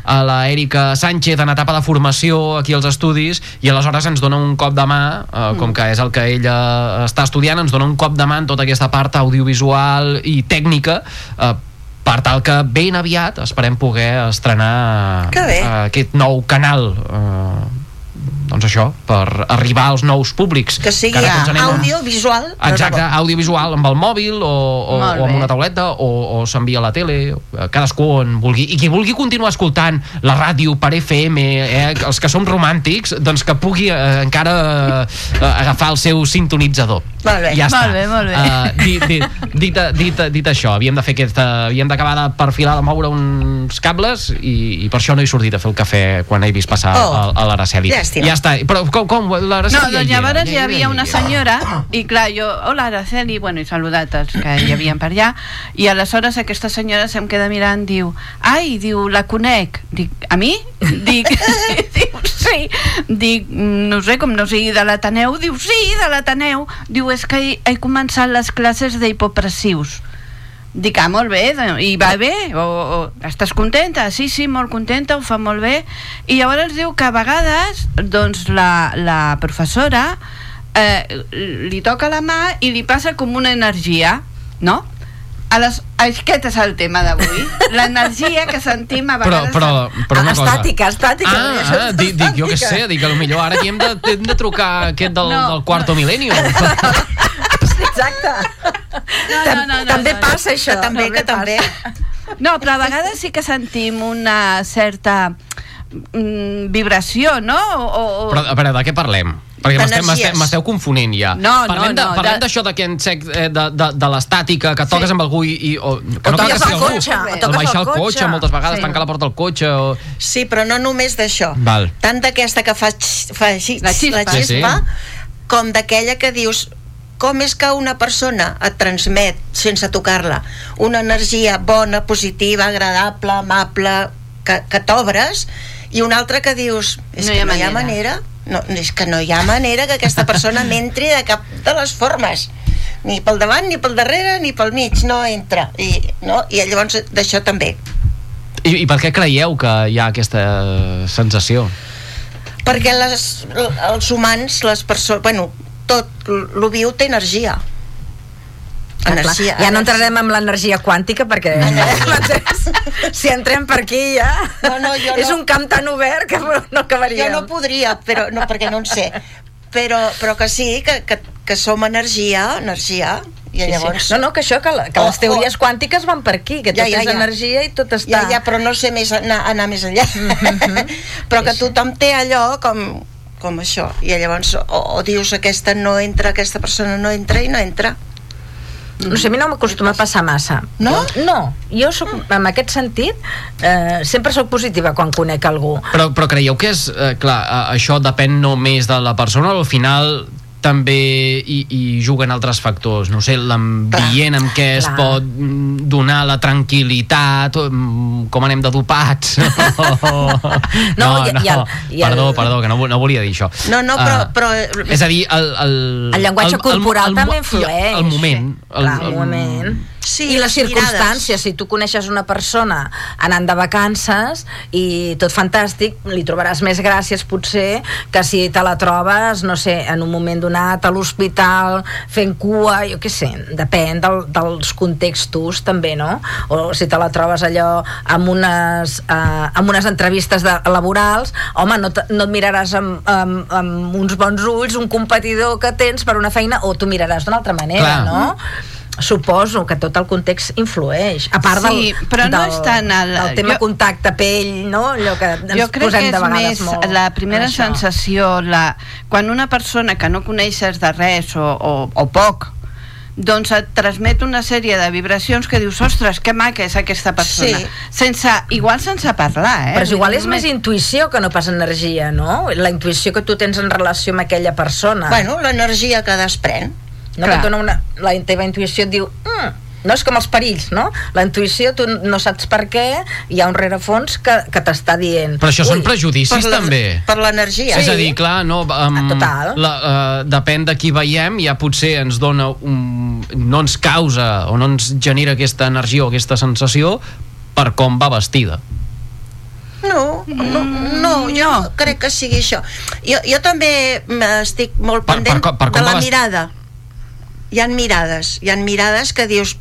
a la Erika Sánchez en etapa de formació aquí als estudis, i aleshores ens dona un cop de mà, eh, com que és el que ella està estudiant, ens dona un cop de mà en tota aquesta part audiovisual i tècnica, eh, per tal que ben aviat esperem poder estrenar uh, aquest nou canal, uh, doncs això, per arribar als nous públics. Que sigui que audiovisual. Exacte, audiovisual amb el mòbil o, o, o amb una tauleta o, o s'envia a la tele, cadascú on vulgui, i qui vulgui continuar escoltant la ràdio per F M, eh, els que som romàntics, doncs que pugui eh, encara eh, agafar el seu sintonitzador. Molt bé, ja està. Molt bé, molt bé. Uh, dit, dit, dit, dit, dit això, havíem de fer aquesta, havíem d'acabar de perfilar, de moure uns cables, i, i per això no he sortit a fer el cafè quan he vist passar oh, a, a l'Araceli. Llàstima. Ja està, però com, com l'Araceli? No, doncs llavors hi havia una senyora, i clar, jo, hola Araceli, bueno, he saludat els que hi havien per allà, i aleshores aquesta senyora se'm queda mirant, diu, ai, diu, la conec. Dic, a mi? Dic, diu, sí. Dic, no sé, com no sigui de l'Ateneu. Diu, sí, de l'Ateneu. Diu, és que he, he començat les classes d'hipopressius. Dic, ah, molt bé, i va bé, o, o estàs contenta? Sí, sí, molt contenta, ho fa molt bé. I llavors diu que a vegades, doncs, la, la professora eh, li toca la mà i li passa com una energia, no? A les, aquest és el tema d'avui, l'energia que sentim a vegades. Però, però, però una cosa. Estàtica, estàtica. Ah, ah dic, dic, jo què sé, dic, potser ara aquí hem de, hem de trucar aquest del, no, del Quarto no. Millennium. Exacte. No, no, no, no, també no, passa això. Que també, que també. No, però a vegades sí que sentim una certa mm, vibració, no? O, o... Però, a veure, de què parlem? Perquè m'esteu confonent ja. No, parlem no, no. De, parlem d'això de, de, de, de, de l'estàtica, que toques sí. amb algú i... i o, que o no toques el cotxe. O baixar el cotxe, cotxe, moltes vegades sí. tancar la porta del cotxe. O... Sí, però no només d'això. Val. Tant d'aquesta que fa, fa així, la xispa, la xispa sí, sí. com d'aquella que dius... Com és que una persona et transmet, sense tocar-la, una energia bona, positiva, agradable, amable, que, que t'obres, i una altra que dius, és no que no hi ha manera, no, és que no hi ha manera que aquesta persona m'entri de cap de les formes, ni pel davant, ni pel darrere, ni pel mig, no entra. I, no? I llavors d'això també. I, I per què creieu que hi ha aquesta sensació? Perquè les, els humans, les persones, bueno, tot el viu té energia. Energia, ja no entrarem amb l'energia quàntica perquè si entrem per aquí ja no, no, jo és no. un camp tan obert que no acabaríem. Jo no podria, però, no, perquè no en sé, però, però que sí, que, que, que som energia, energia. I llavors... sí, sí. No, no, que això, que, la, que oh, les teories oh. quàntiques van per aquí, que tot ja, ja, és ja. energia i tot està... Ja, ja, però no sé més anar, anar més enllà. Mm-hmm. Però que sí, tothom té allò com... com això, i llavors o, o dius aquesta no entra, aquesta persona no entra i no entra. No sé, a mi no m'acostuma a passar massa. No? No, jo soc, en aquest sentit eh, sempre soc positiva quan conec algú. Però, però creieu que és, eh, clar, això depèn només de la persona, o al final també hi, hi juguen altres factors, no sé, l'ambient amb què es clar. pot donar la tranquil·litat, com anem de dopats. no, no, i, i el, i perdó, el... perdó, que no, no volia dir això. No, no, però... Uh, però... És a dir, el... El, el llenguatge el, corporal el, el, també influeix. El moment. El, clar, el moment. Sí, i les circumstàncies, si tu coneixes una persona anant de vacances i tot fantàstic, li trobaràs més gràcies potser que si te la trobes, no sé, en un moment donat a l'hospital fent cua, jo què sé, depèn del, dels contextos també, no? O si te la trobes allò amb unes, eh, amb unes entrevistes de, laborals, home, no, te, no et miraràs amb, amb, amb uns bons ulls un competidor que tens per una feina, o tu miraràs d'una altra manera, clar. No? Suposo que tot el context influeix, a part sí, del, però no del, és tant el, del tema jo, contacte pell, no? Allò que ens jo crec posem que és de vegades més molt la primera sensació, la, quan una persona que no coneixes de res o, o, o poc, doncs et transmet una sèrie de vibracions que dius, ostres, que maca és aquesta persona, sí. sense, igual sense parlar, eh? Però és igual és més intuïció que no pas energia, no? La intuïció que tu tens en relació amb aquella persona. Bueno, l'energia que desprèn. No, que una, la teva intuïció et diu mm, no és com els perills, no? La intuïció tu no saps per què, hi ha un rerefons que, que t'està dient. Però això Ui, són prejudicis per també per l'energia. Sí. És a dir, clar, no, um, total la, uh, depèn de qui veiem, ja potser ens dona un, no ens causa o no ens genera aquesta energia o aquesta sensació per com va vestida. No, no, no, jo no. crec que sigui això. Jo, jo també estic molt per, pendent per, per, per de la vas... mirada. Hi ha mirades, hi ha mirades que dius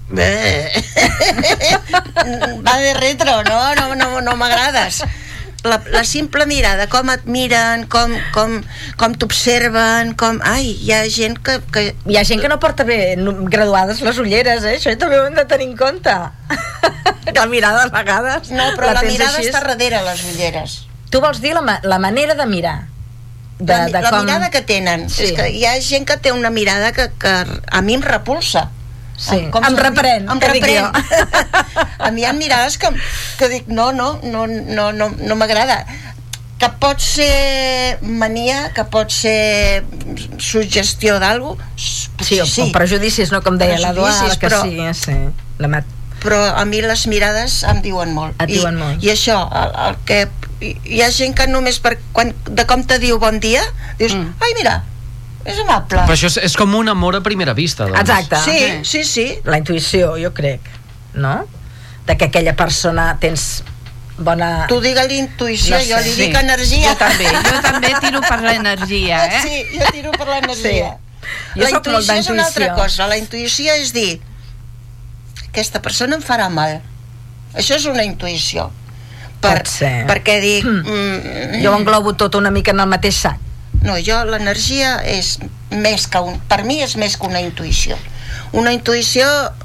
va de retro, no, no, no, no m'agrades. La, la simple mirada, com et miren, com, com, com t'observen, com... Ai, hi ha gent que, que... Hi ha gent que no porta bé graduades les ulleres, eh? Això també ho hem de tenir en compte. La mirada, a vegades... No, però la, la mirada així. Està darrere les ulleres. Tu vols dir la, la manera de mirar? De, la, de la com... mirada que tenen. Sí. És que hi ha gent que té una mirada que, que a mi em repulsa. Sí, com em reprèn, em reprèn. A mi hi ha mirades que, que dic no, no, no, no, no, no m'agrada, que pot ser mania, que pot ser suggestió d'algú, sí, o, sí. o prejudicis, no, com deia l'Eduard, que però, sí, sí. La mat... però a mi les mirades em diuen molt. Et diuen I, molt. I això, el, el que hi ha gent que només per, quan, de com te diu bon dia, dius, mm. ai mira, és amable. Però això és, és com un amor a primera vista, doncs. Exacte. Sí, sí, sí. La intuïció, jo crec, no? De que aquella persona tens bona... Tu digue-li intuïció, no sé, jo li sí. dic energia. Jo també, jo també tiro per l'energia, eh? Sí, jo tiro per l'energia. Sí. La intuïció és una altra cosa. La intuïció és dir, aquesta persona em farà mal. Això és una intuïció. Per, perquè dic... Mm, jo ho englobo tot una mica en el mateix sac. No, jo l'energia és més que un... Per mi és més que una intuïció. Una intuïció...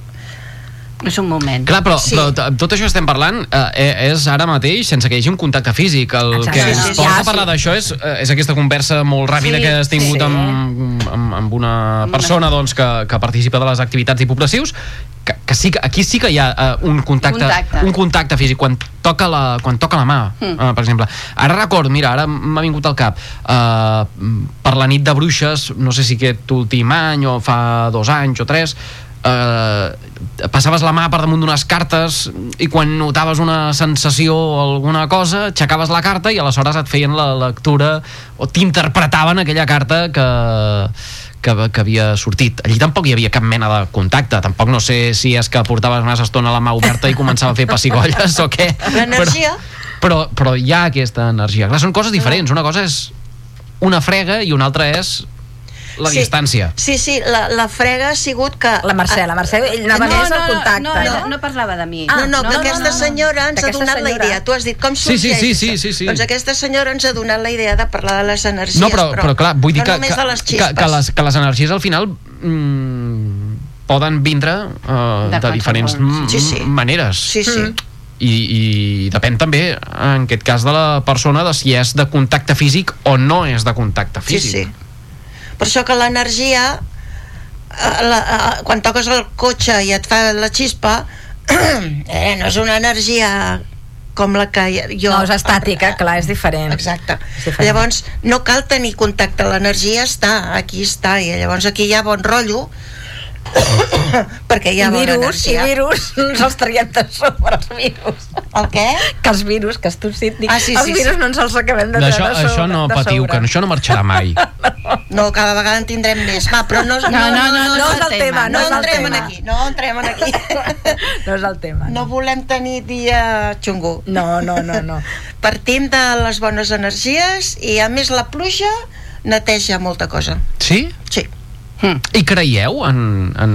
És un moment. Clar, però, sí. però tot això estem parlant eh, és ara mateix sense que hi hagi un contacte físic. El Exacte. que ens sí, sí, porta sí. a parlar d'això és, és aquesta conversa molt ràpida sí, que has tingut sí. amb, amb, amb una persona doncs, que, que participa de les activitats d'hipopressius, que, que sí, aquí sí que hi ha uh, un, contacte, contacte. un contacte físic quan toca la, quan toca la mà, mm. uh, per exemple. Ara recordo, mira, ara m'ha vingut al cap uh, per la nit de bruixes, no sé si aquest últim any o fa dos anys o tres, Uh, passaves la mà per damunt d'unes cartes i quan notaves una sensació o alguna cosa, aixecaves la carta i aleshores et feien la lectura o t'interpretaven aquella carta que, que, que havia sortit. Allí tampoc hi havia cap mena de contacte, tampoc no sé si és que portaves massa estona la mà oberta i començava a fer pessigolles o què. L'energia. Però, però, però hi ha aquesta energia. Clar, són coses diferents. Una cosa és una frega i una altra és la sí, distància. Sí, sí, la, la frega ha sigut que... La Mercè, la Mercè, ell anava no, més no, al contacte. No, no, no, no parlava de mi. Ah, no, no, no, que aquesta no, no, senyora ens ha donat senyora. la idea. Tu has dit, com sorgeix? Sí, sí, sí, sí, sí. Doncs aquesta senyora ens ha donat la idea de parlar de les energies, no, però, però, però clar, vull dir no que, només que, de les que, que, les, que les energies al final mm, poden vindre uh, de, de diferents sí, sí. maneres. Sí, sí. Mm. I, i depèn també, en aquest cas, de la persona, de si és de contacte físic o no és de contacte físic. Sí, sí. Per això que l'energia... La, uh, quan toques el cotxe i et fa la xispa eh, no és una energia com la que jo... No, és estàtica, uh, clar, és diferent. Exacte. És diferent. Llavors, no cal tenir contacte, l'energia està, aquí està, i llavors aquí hi ha bon rotllo perquè hi ha bona virus, energia. I virus, ens els traiem de sobre, els virus. El què? Que els virus, que has tossit, dic, ah, sí, els sí, virus sí. no ens els acabem de treure això, de sobre. Això no patiu, que això no marxarà mai. No, cada vegada en tindrem més. Va, però no, no, no, no, no, no, no és el tema. No, no entrem en aquí, no entrem en aquí. No és el tema. No volem tenir dia xungo. No, no, no, no. Partim de les bones energies i a més la pluja neteja molta cosa. Sí? Sí. Hmm. I creieu en, en,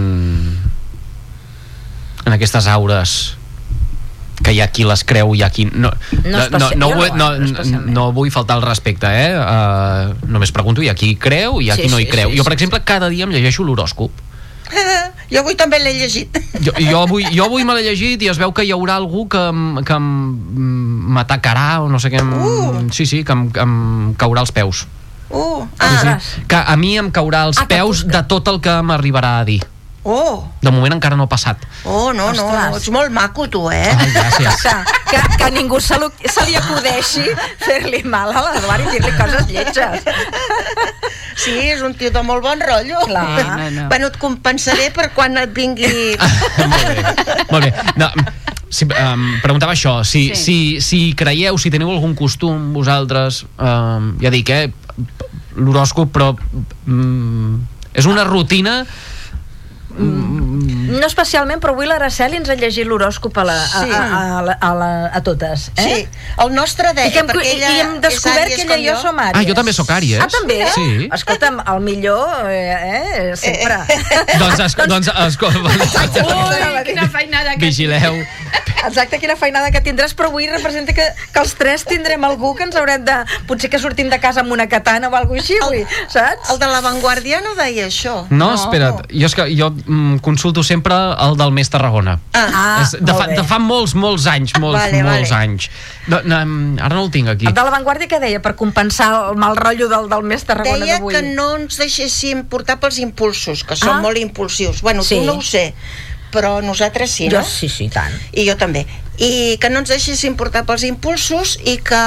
en aquestes aures que hi ha qui les creu i hi ha qui... No, no, no, no, vull, no, no vull faltar el respecte, eh? Uh, només pregunto, hi ha qui creu i hi ha qui sí, no hi creu. Sí, sí, jo, per exemple, sí. cada dia em llegeixo l'horòscop. Jo avui també l'he llegit. Jo, jo, avui, jo avui me l'he llegit i es veu que hi haurà algú que, que m'atacarà o no sé què. Uh. Sí, sí, que em, que em caurà als peus. Uh, ah. sí, que a mi em caurà als ah, peus de tot el que m'arribarà a dir. Oh. De moment encara no ha passat. Oh, no, no, no, ets molt maco tu, eh? Ai, gràcies. Que, que a ningú se, lo, se li acudeixi fer-li mal a l'Eduard i dir-li coses lletges. Sí, és un tio de molt bon rotllo. Clar. No, no. Bueno, et compensaré per quan et vingui... Molt bé, molt bé. No, si, um, preguntava això, si, sí. si, si creieu, si teniu algun costum vosaltres, um, ja dic, eh, l'horòscop, però um, és una rutina... Mm. No especialment, però avui l'Araceli ens ha llegit l'horòscop a, la, a, Sí. a, a, a, a, la, a totes. Eh? Sí, el nostre deia, I, que hem, perquè ella i hem descobert és que ella i jo som àries. Ah, jo també sóc àries. Ah, també? Sí. Escolta'm, el millor, eh, eh sempre. Doncs, es, doncs escolta, Ui, quina feinada que... vigileu. Exacte, quina feinada que tindràs, però avui representa que, que els tres tindrem algú que ens haurem de... Potser que sortim de casa amb una katana o alguna cosa així, avui, saps? El de l'avantguàrdia no deia això. No, espera't, jo, és que jo mm, consulto sempre el del Més Tarragona. Ah, és de, fa, de fa molts, molts anys, molts, Vale, molts vale. anys. No, no, ara no el tinc aquí. El de l'avantguàrdia què deia per compensar el mal rotllo del, del Més Tarragona deia d'avui? que no ens deixéssim portar pels impulsos, que som Ah. molt impulsius. Bueno, Sí. tu no ho sé, però nosaltres sí, no? Jo sí, sí, tant. I jo també. I que no ens deixéssim portar pels impulsos i que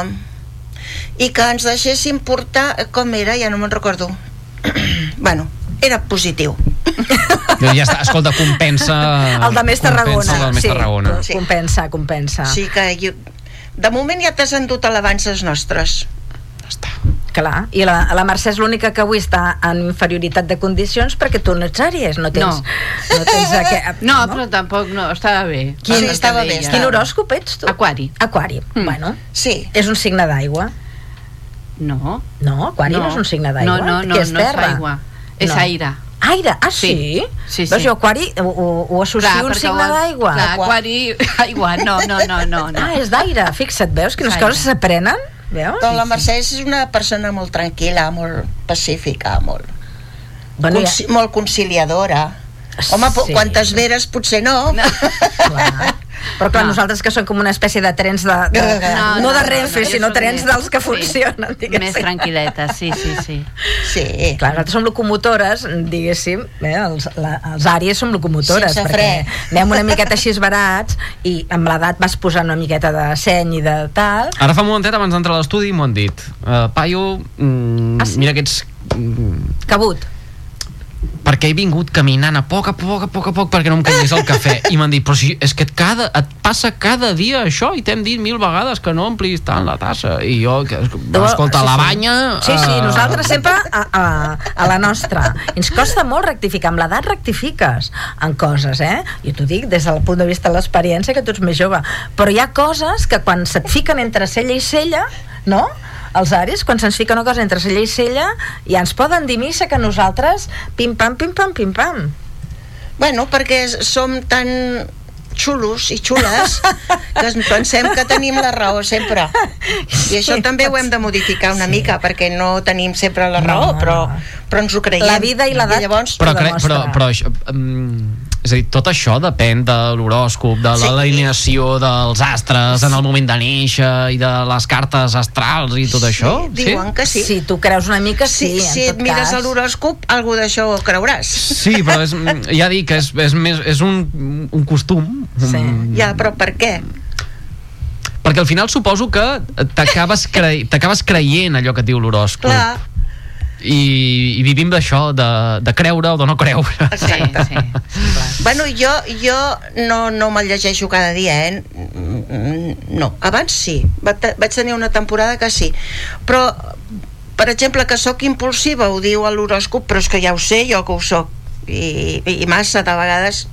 i que ens deixéssim portar, com era, ja no me'n recordo. Bueno, era positiu. Ja està, escolta, compensa... El de Més Tarragona. Compensa el del Més sí, Tarragona. Sí. Compensa, compensa. Sí que jo, de moment ja t'has endut alabances nostres. Clar, i la, la Mercè és l'única que avui està en inferioritat de condicions perquè tu no ets àries, no tens... No. no, tens aquest, No, però tampoc no, estava bé. Quin- El que estava bé, deia. estava Quin horòscop ets tu? Aquari. Aquari, Mm. bueno, Sí. és un signe d'aigua. No. No, Aquari no, No. és un signe d'aigua. No, no, no, Què és no és terra? aigua. És aire. Aire? Ah, sí? Sí, sí, Veus, sí. jo Aquari ho, ho, ho associo a un perquè signe ho- d'aigua. Clar, aquari, aigua, no, no, no, no. no. Ah, és d'aire, fixa't, veus? Quines D'aire. coses s'aprenen, veus? Però la Mercè és una persona molt tranquil·la, molt pacífica, molt, Bueno, conci molt conciliadora. Home, Sí. sí. quantes veres potser no. No. Clar. Però clar, No. nosaltres que som com una espècie de trens de... de no, no, de Renfe, jo sinó soc trens més- dels que sí, funcionen, diguéssim. Més tranquil·leta, sí, sí, sí. Sí. Clar, nosaltres som locomotores, diguéssim, eh? els, la, els àries som locomotores, Sense perquè fre. anem una miqueta així esbarats i amb l'edat vas posant una miqueta de seny i de tal. Ara fa un momentet, abans d'entrar a l'estudi, m'ho han dit. Uh, Paio, mm, Ah, sí? mira que ets... Mm, Cabut. perquè he vingut caminant a poc a poc, a poc a poc, perquè no em caigués el cafè. I m'han dit, però si és que et, cada, et passa cada dia això, i t'hem dit mil vegades que no omplis tant la tassa. I jo, que, escolta, Sí, la sí. banya... Sí, sí, eh, nosaltres sempre a, a, a la nostra. Ens costa molt rectificar, amb l'edat rectifiques en coses, eh? Jo t'ho dic des del punt de vista de l'experiència, que tu ets més jove, però hi ha coses que quan se't fiquen entre cella i cella, no?, els aris, quan se'ns fica una cosa entre cella i cella, ja ens poden dir missa que nosaltres pim-pam, pim-pam, pim-pam. Bueno, perquè som tan xulos i xules que ens pensem que tenim la raó sempre. I això Sí, també ho hem de modificar una mica, perquè no tenim sempre la raó, No, però, no. però ens ho creiem. La vida i l'edat- I llavors, Però, ho cre demostra. però, però això, um, és a dir, tot això depèn de l'horòscop, de Sí. l'alineació dels astres en el moment de néixer i de les cartes astrals i tot això? diuen que sí. Si tu creus una mica, sí, si, si en et tot mires cas. a l'horòscop, algú d'això ho creuràs. Sí, però és, ja dic que és, és, més, és un, un costum. Sí. Mm, Ja, però per què? Perquè al final suposo que t'acabes cre t'acabes creient allò que et diu l'horòscop. Clar, I, i vivim d'això, de, de creure o de no creure. Sí, sí, sí, clar. bueno, jo, jo no, no me'l llegeixo cada dia, eh? No, abans sí, Va te vaig tenir una temporada que sí, però, per exemple, que sóc impulsiva, ho diu a l'horòscop, però és que ja ho sé jo que ho sóc, i, i massa de vegades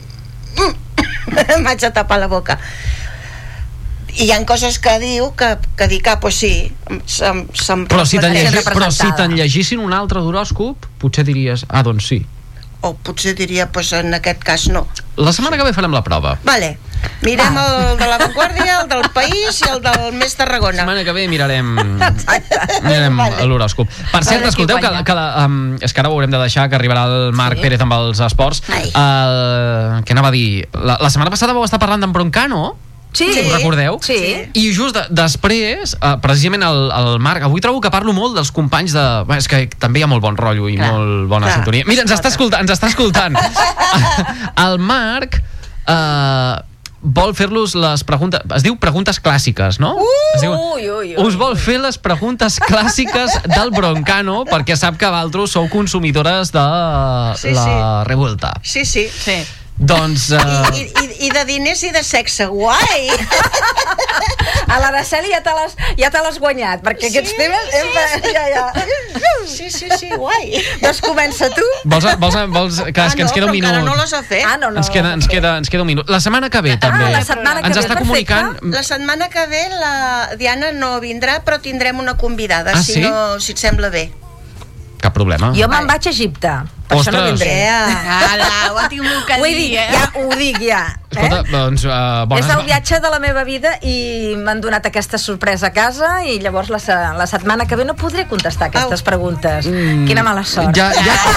m'haig de tapar la boca. I hi ha coses que diu que, que dic, ah, pues sí, se'm, se'm Però si te'n Reflexió llegi, però si representada. te'n llegissin un altre d'horòscop, potser diries, ah, doncs sí. o potser diria, pues en aquest cas no. La setmana que ve farem la prova. Vale, mirem el de l'avantguàrdia, el del País i el del Més La Tarragona. setmana que ve mirarem, mirarem Vale. l'horòscop. Per cert, Vale, escolteu, qui que, guanya? que la, um, és que ara ho haurem de deixar, que arribarà el Marc Sí. Pérez amb els esports. Ai. Uh, què anava a dir? La, la setmana passada vau estar parlant d'en Broncano, Sí. ho recordeu? Sí. I just de, després, uh, precisament el, el Marc, avui trobo que parlo molt dels companys de... Bé, és que també hi ha molt bon rotllo i Clar, molt bona clar. sintonia. Mira, ens està escoltant, ens està escoltant. El Marc uh, vol fer-los les preguntes... Es diu preguntes clàssiques, no? Es diu, Ui, ui, ui. us vol fer les preguntes clàssiques del Broncano perquè sap que vosaltres sou consumidores de Sí, la sí. Revuelta. Sí, sí. Sí. Doncs... Uh... I, i, I de diners i de sexe, guai! A l'Araceli ja te l'has ja te l'has guanyat, perquè aquests sí, temes... Sí, Empa, sí. Ja, ja. Sí, sí, sí, guai. Doncs comença tu. Vols, vols, vols que, Ah, que ens no, queda un però minut? encara no les ha fet. Ah, no, no. Ens queda, ens, queda, ens queda un minut. La setmana que ve, també. Ah, la setmana que ens ve, està perfecte. comunicant... La setmana que ve la Diana no vindrà, però tindrem una convidada, Ah, si, sí? no, si et sembla bé. Cap problema. Jo me'n vaig a Egipte, per això no Ostres. vindré. Yeah. Ala, ho ha tingut que Ho he dir, dit, eh? ja, ho dic ja. Escolta, Eh? doncs, uh, bones... És el viatge de la meva vida i m'han donat aquesta sorpresa a casa i llavors la, se- la setmana que ve no podré contestar aquestes preguntes. Mm, Quina mala sort. Ja,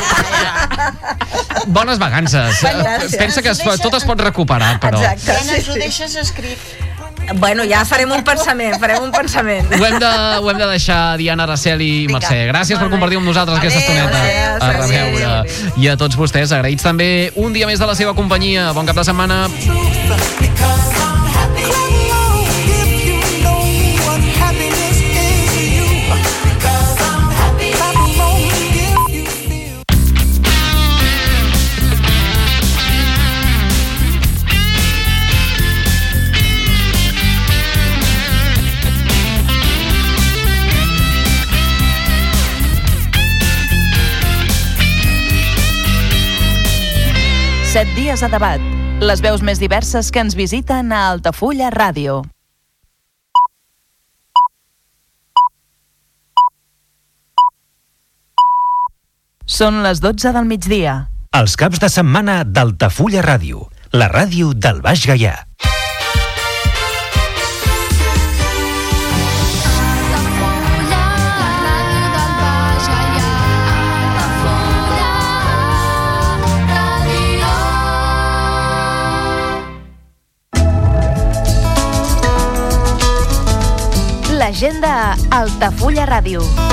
ja... Bones vacances. Gràcies. Pensa que es, tot es pot recuperar, però... Exacte. Diana, Sí, ens ho sí. deixes escrit. Bueno, ja farem un pensament, farem un pensament. Ho hem de, ho hem de deixar, Diana, Araceli i Vinga. Mercè. Gràcies per Molt bé. compartir amb nosaltres aquesta Adéu, estoneta. adéu, A reveure. adéu. I a tots vostès, agraïts també un dia més de la seva companyia. Bon cap de setmana. Set dies a debat. Les veus més diverses que ens visiten a Altafulla Ràdio. Són les dotze del migdia. Els caps de setmana d'Altafulla Ràdio, la ràdio del Baix Gaià. L'agenda a Altafulla Ràdio.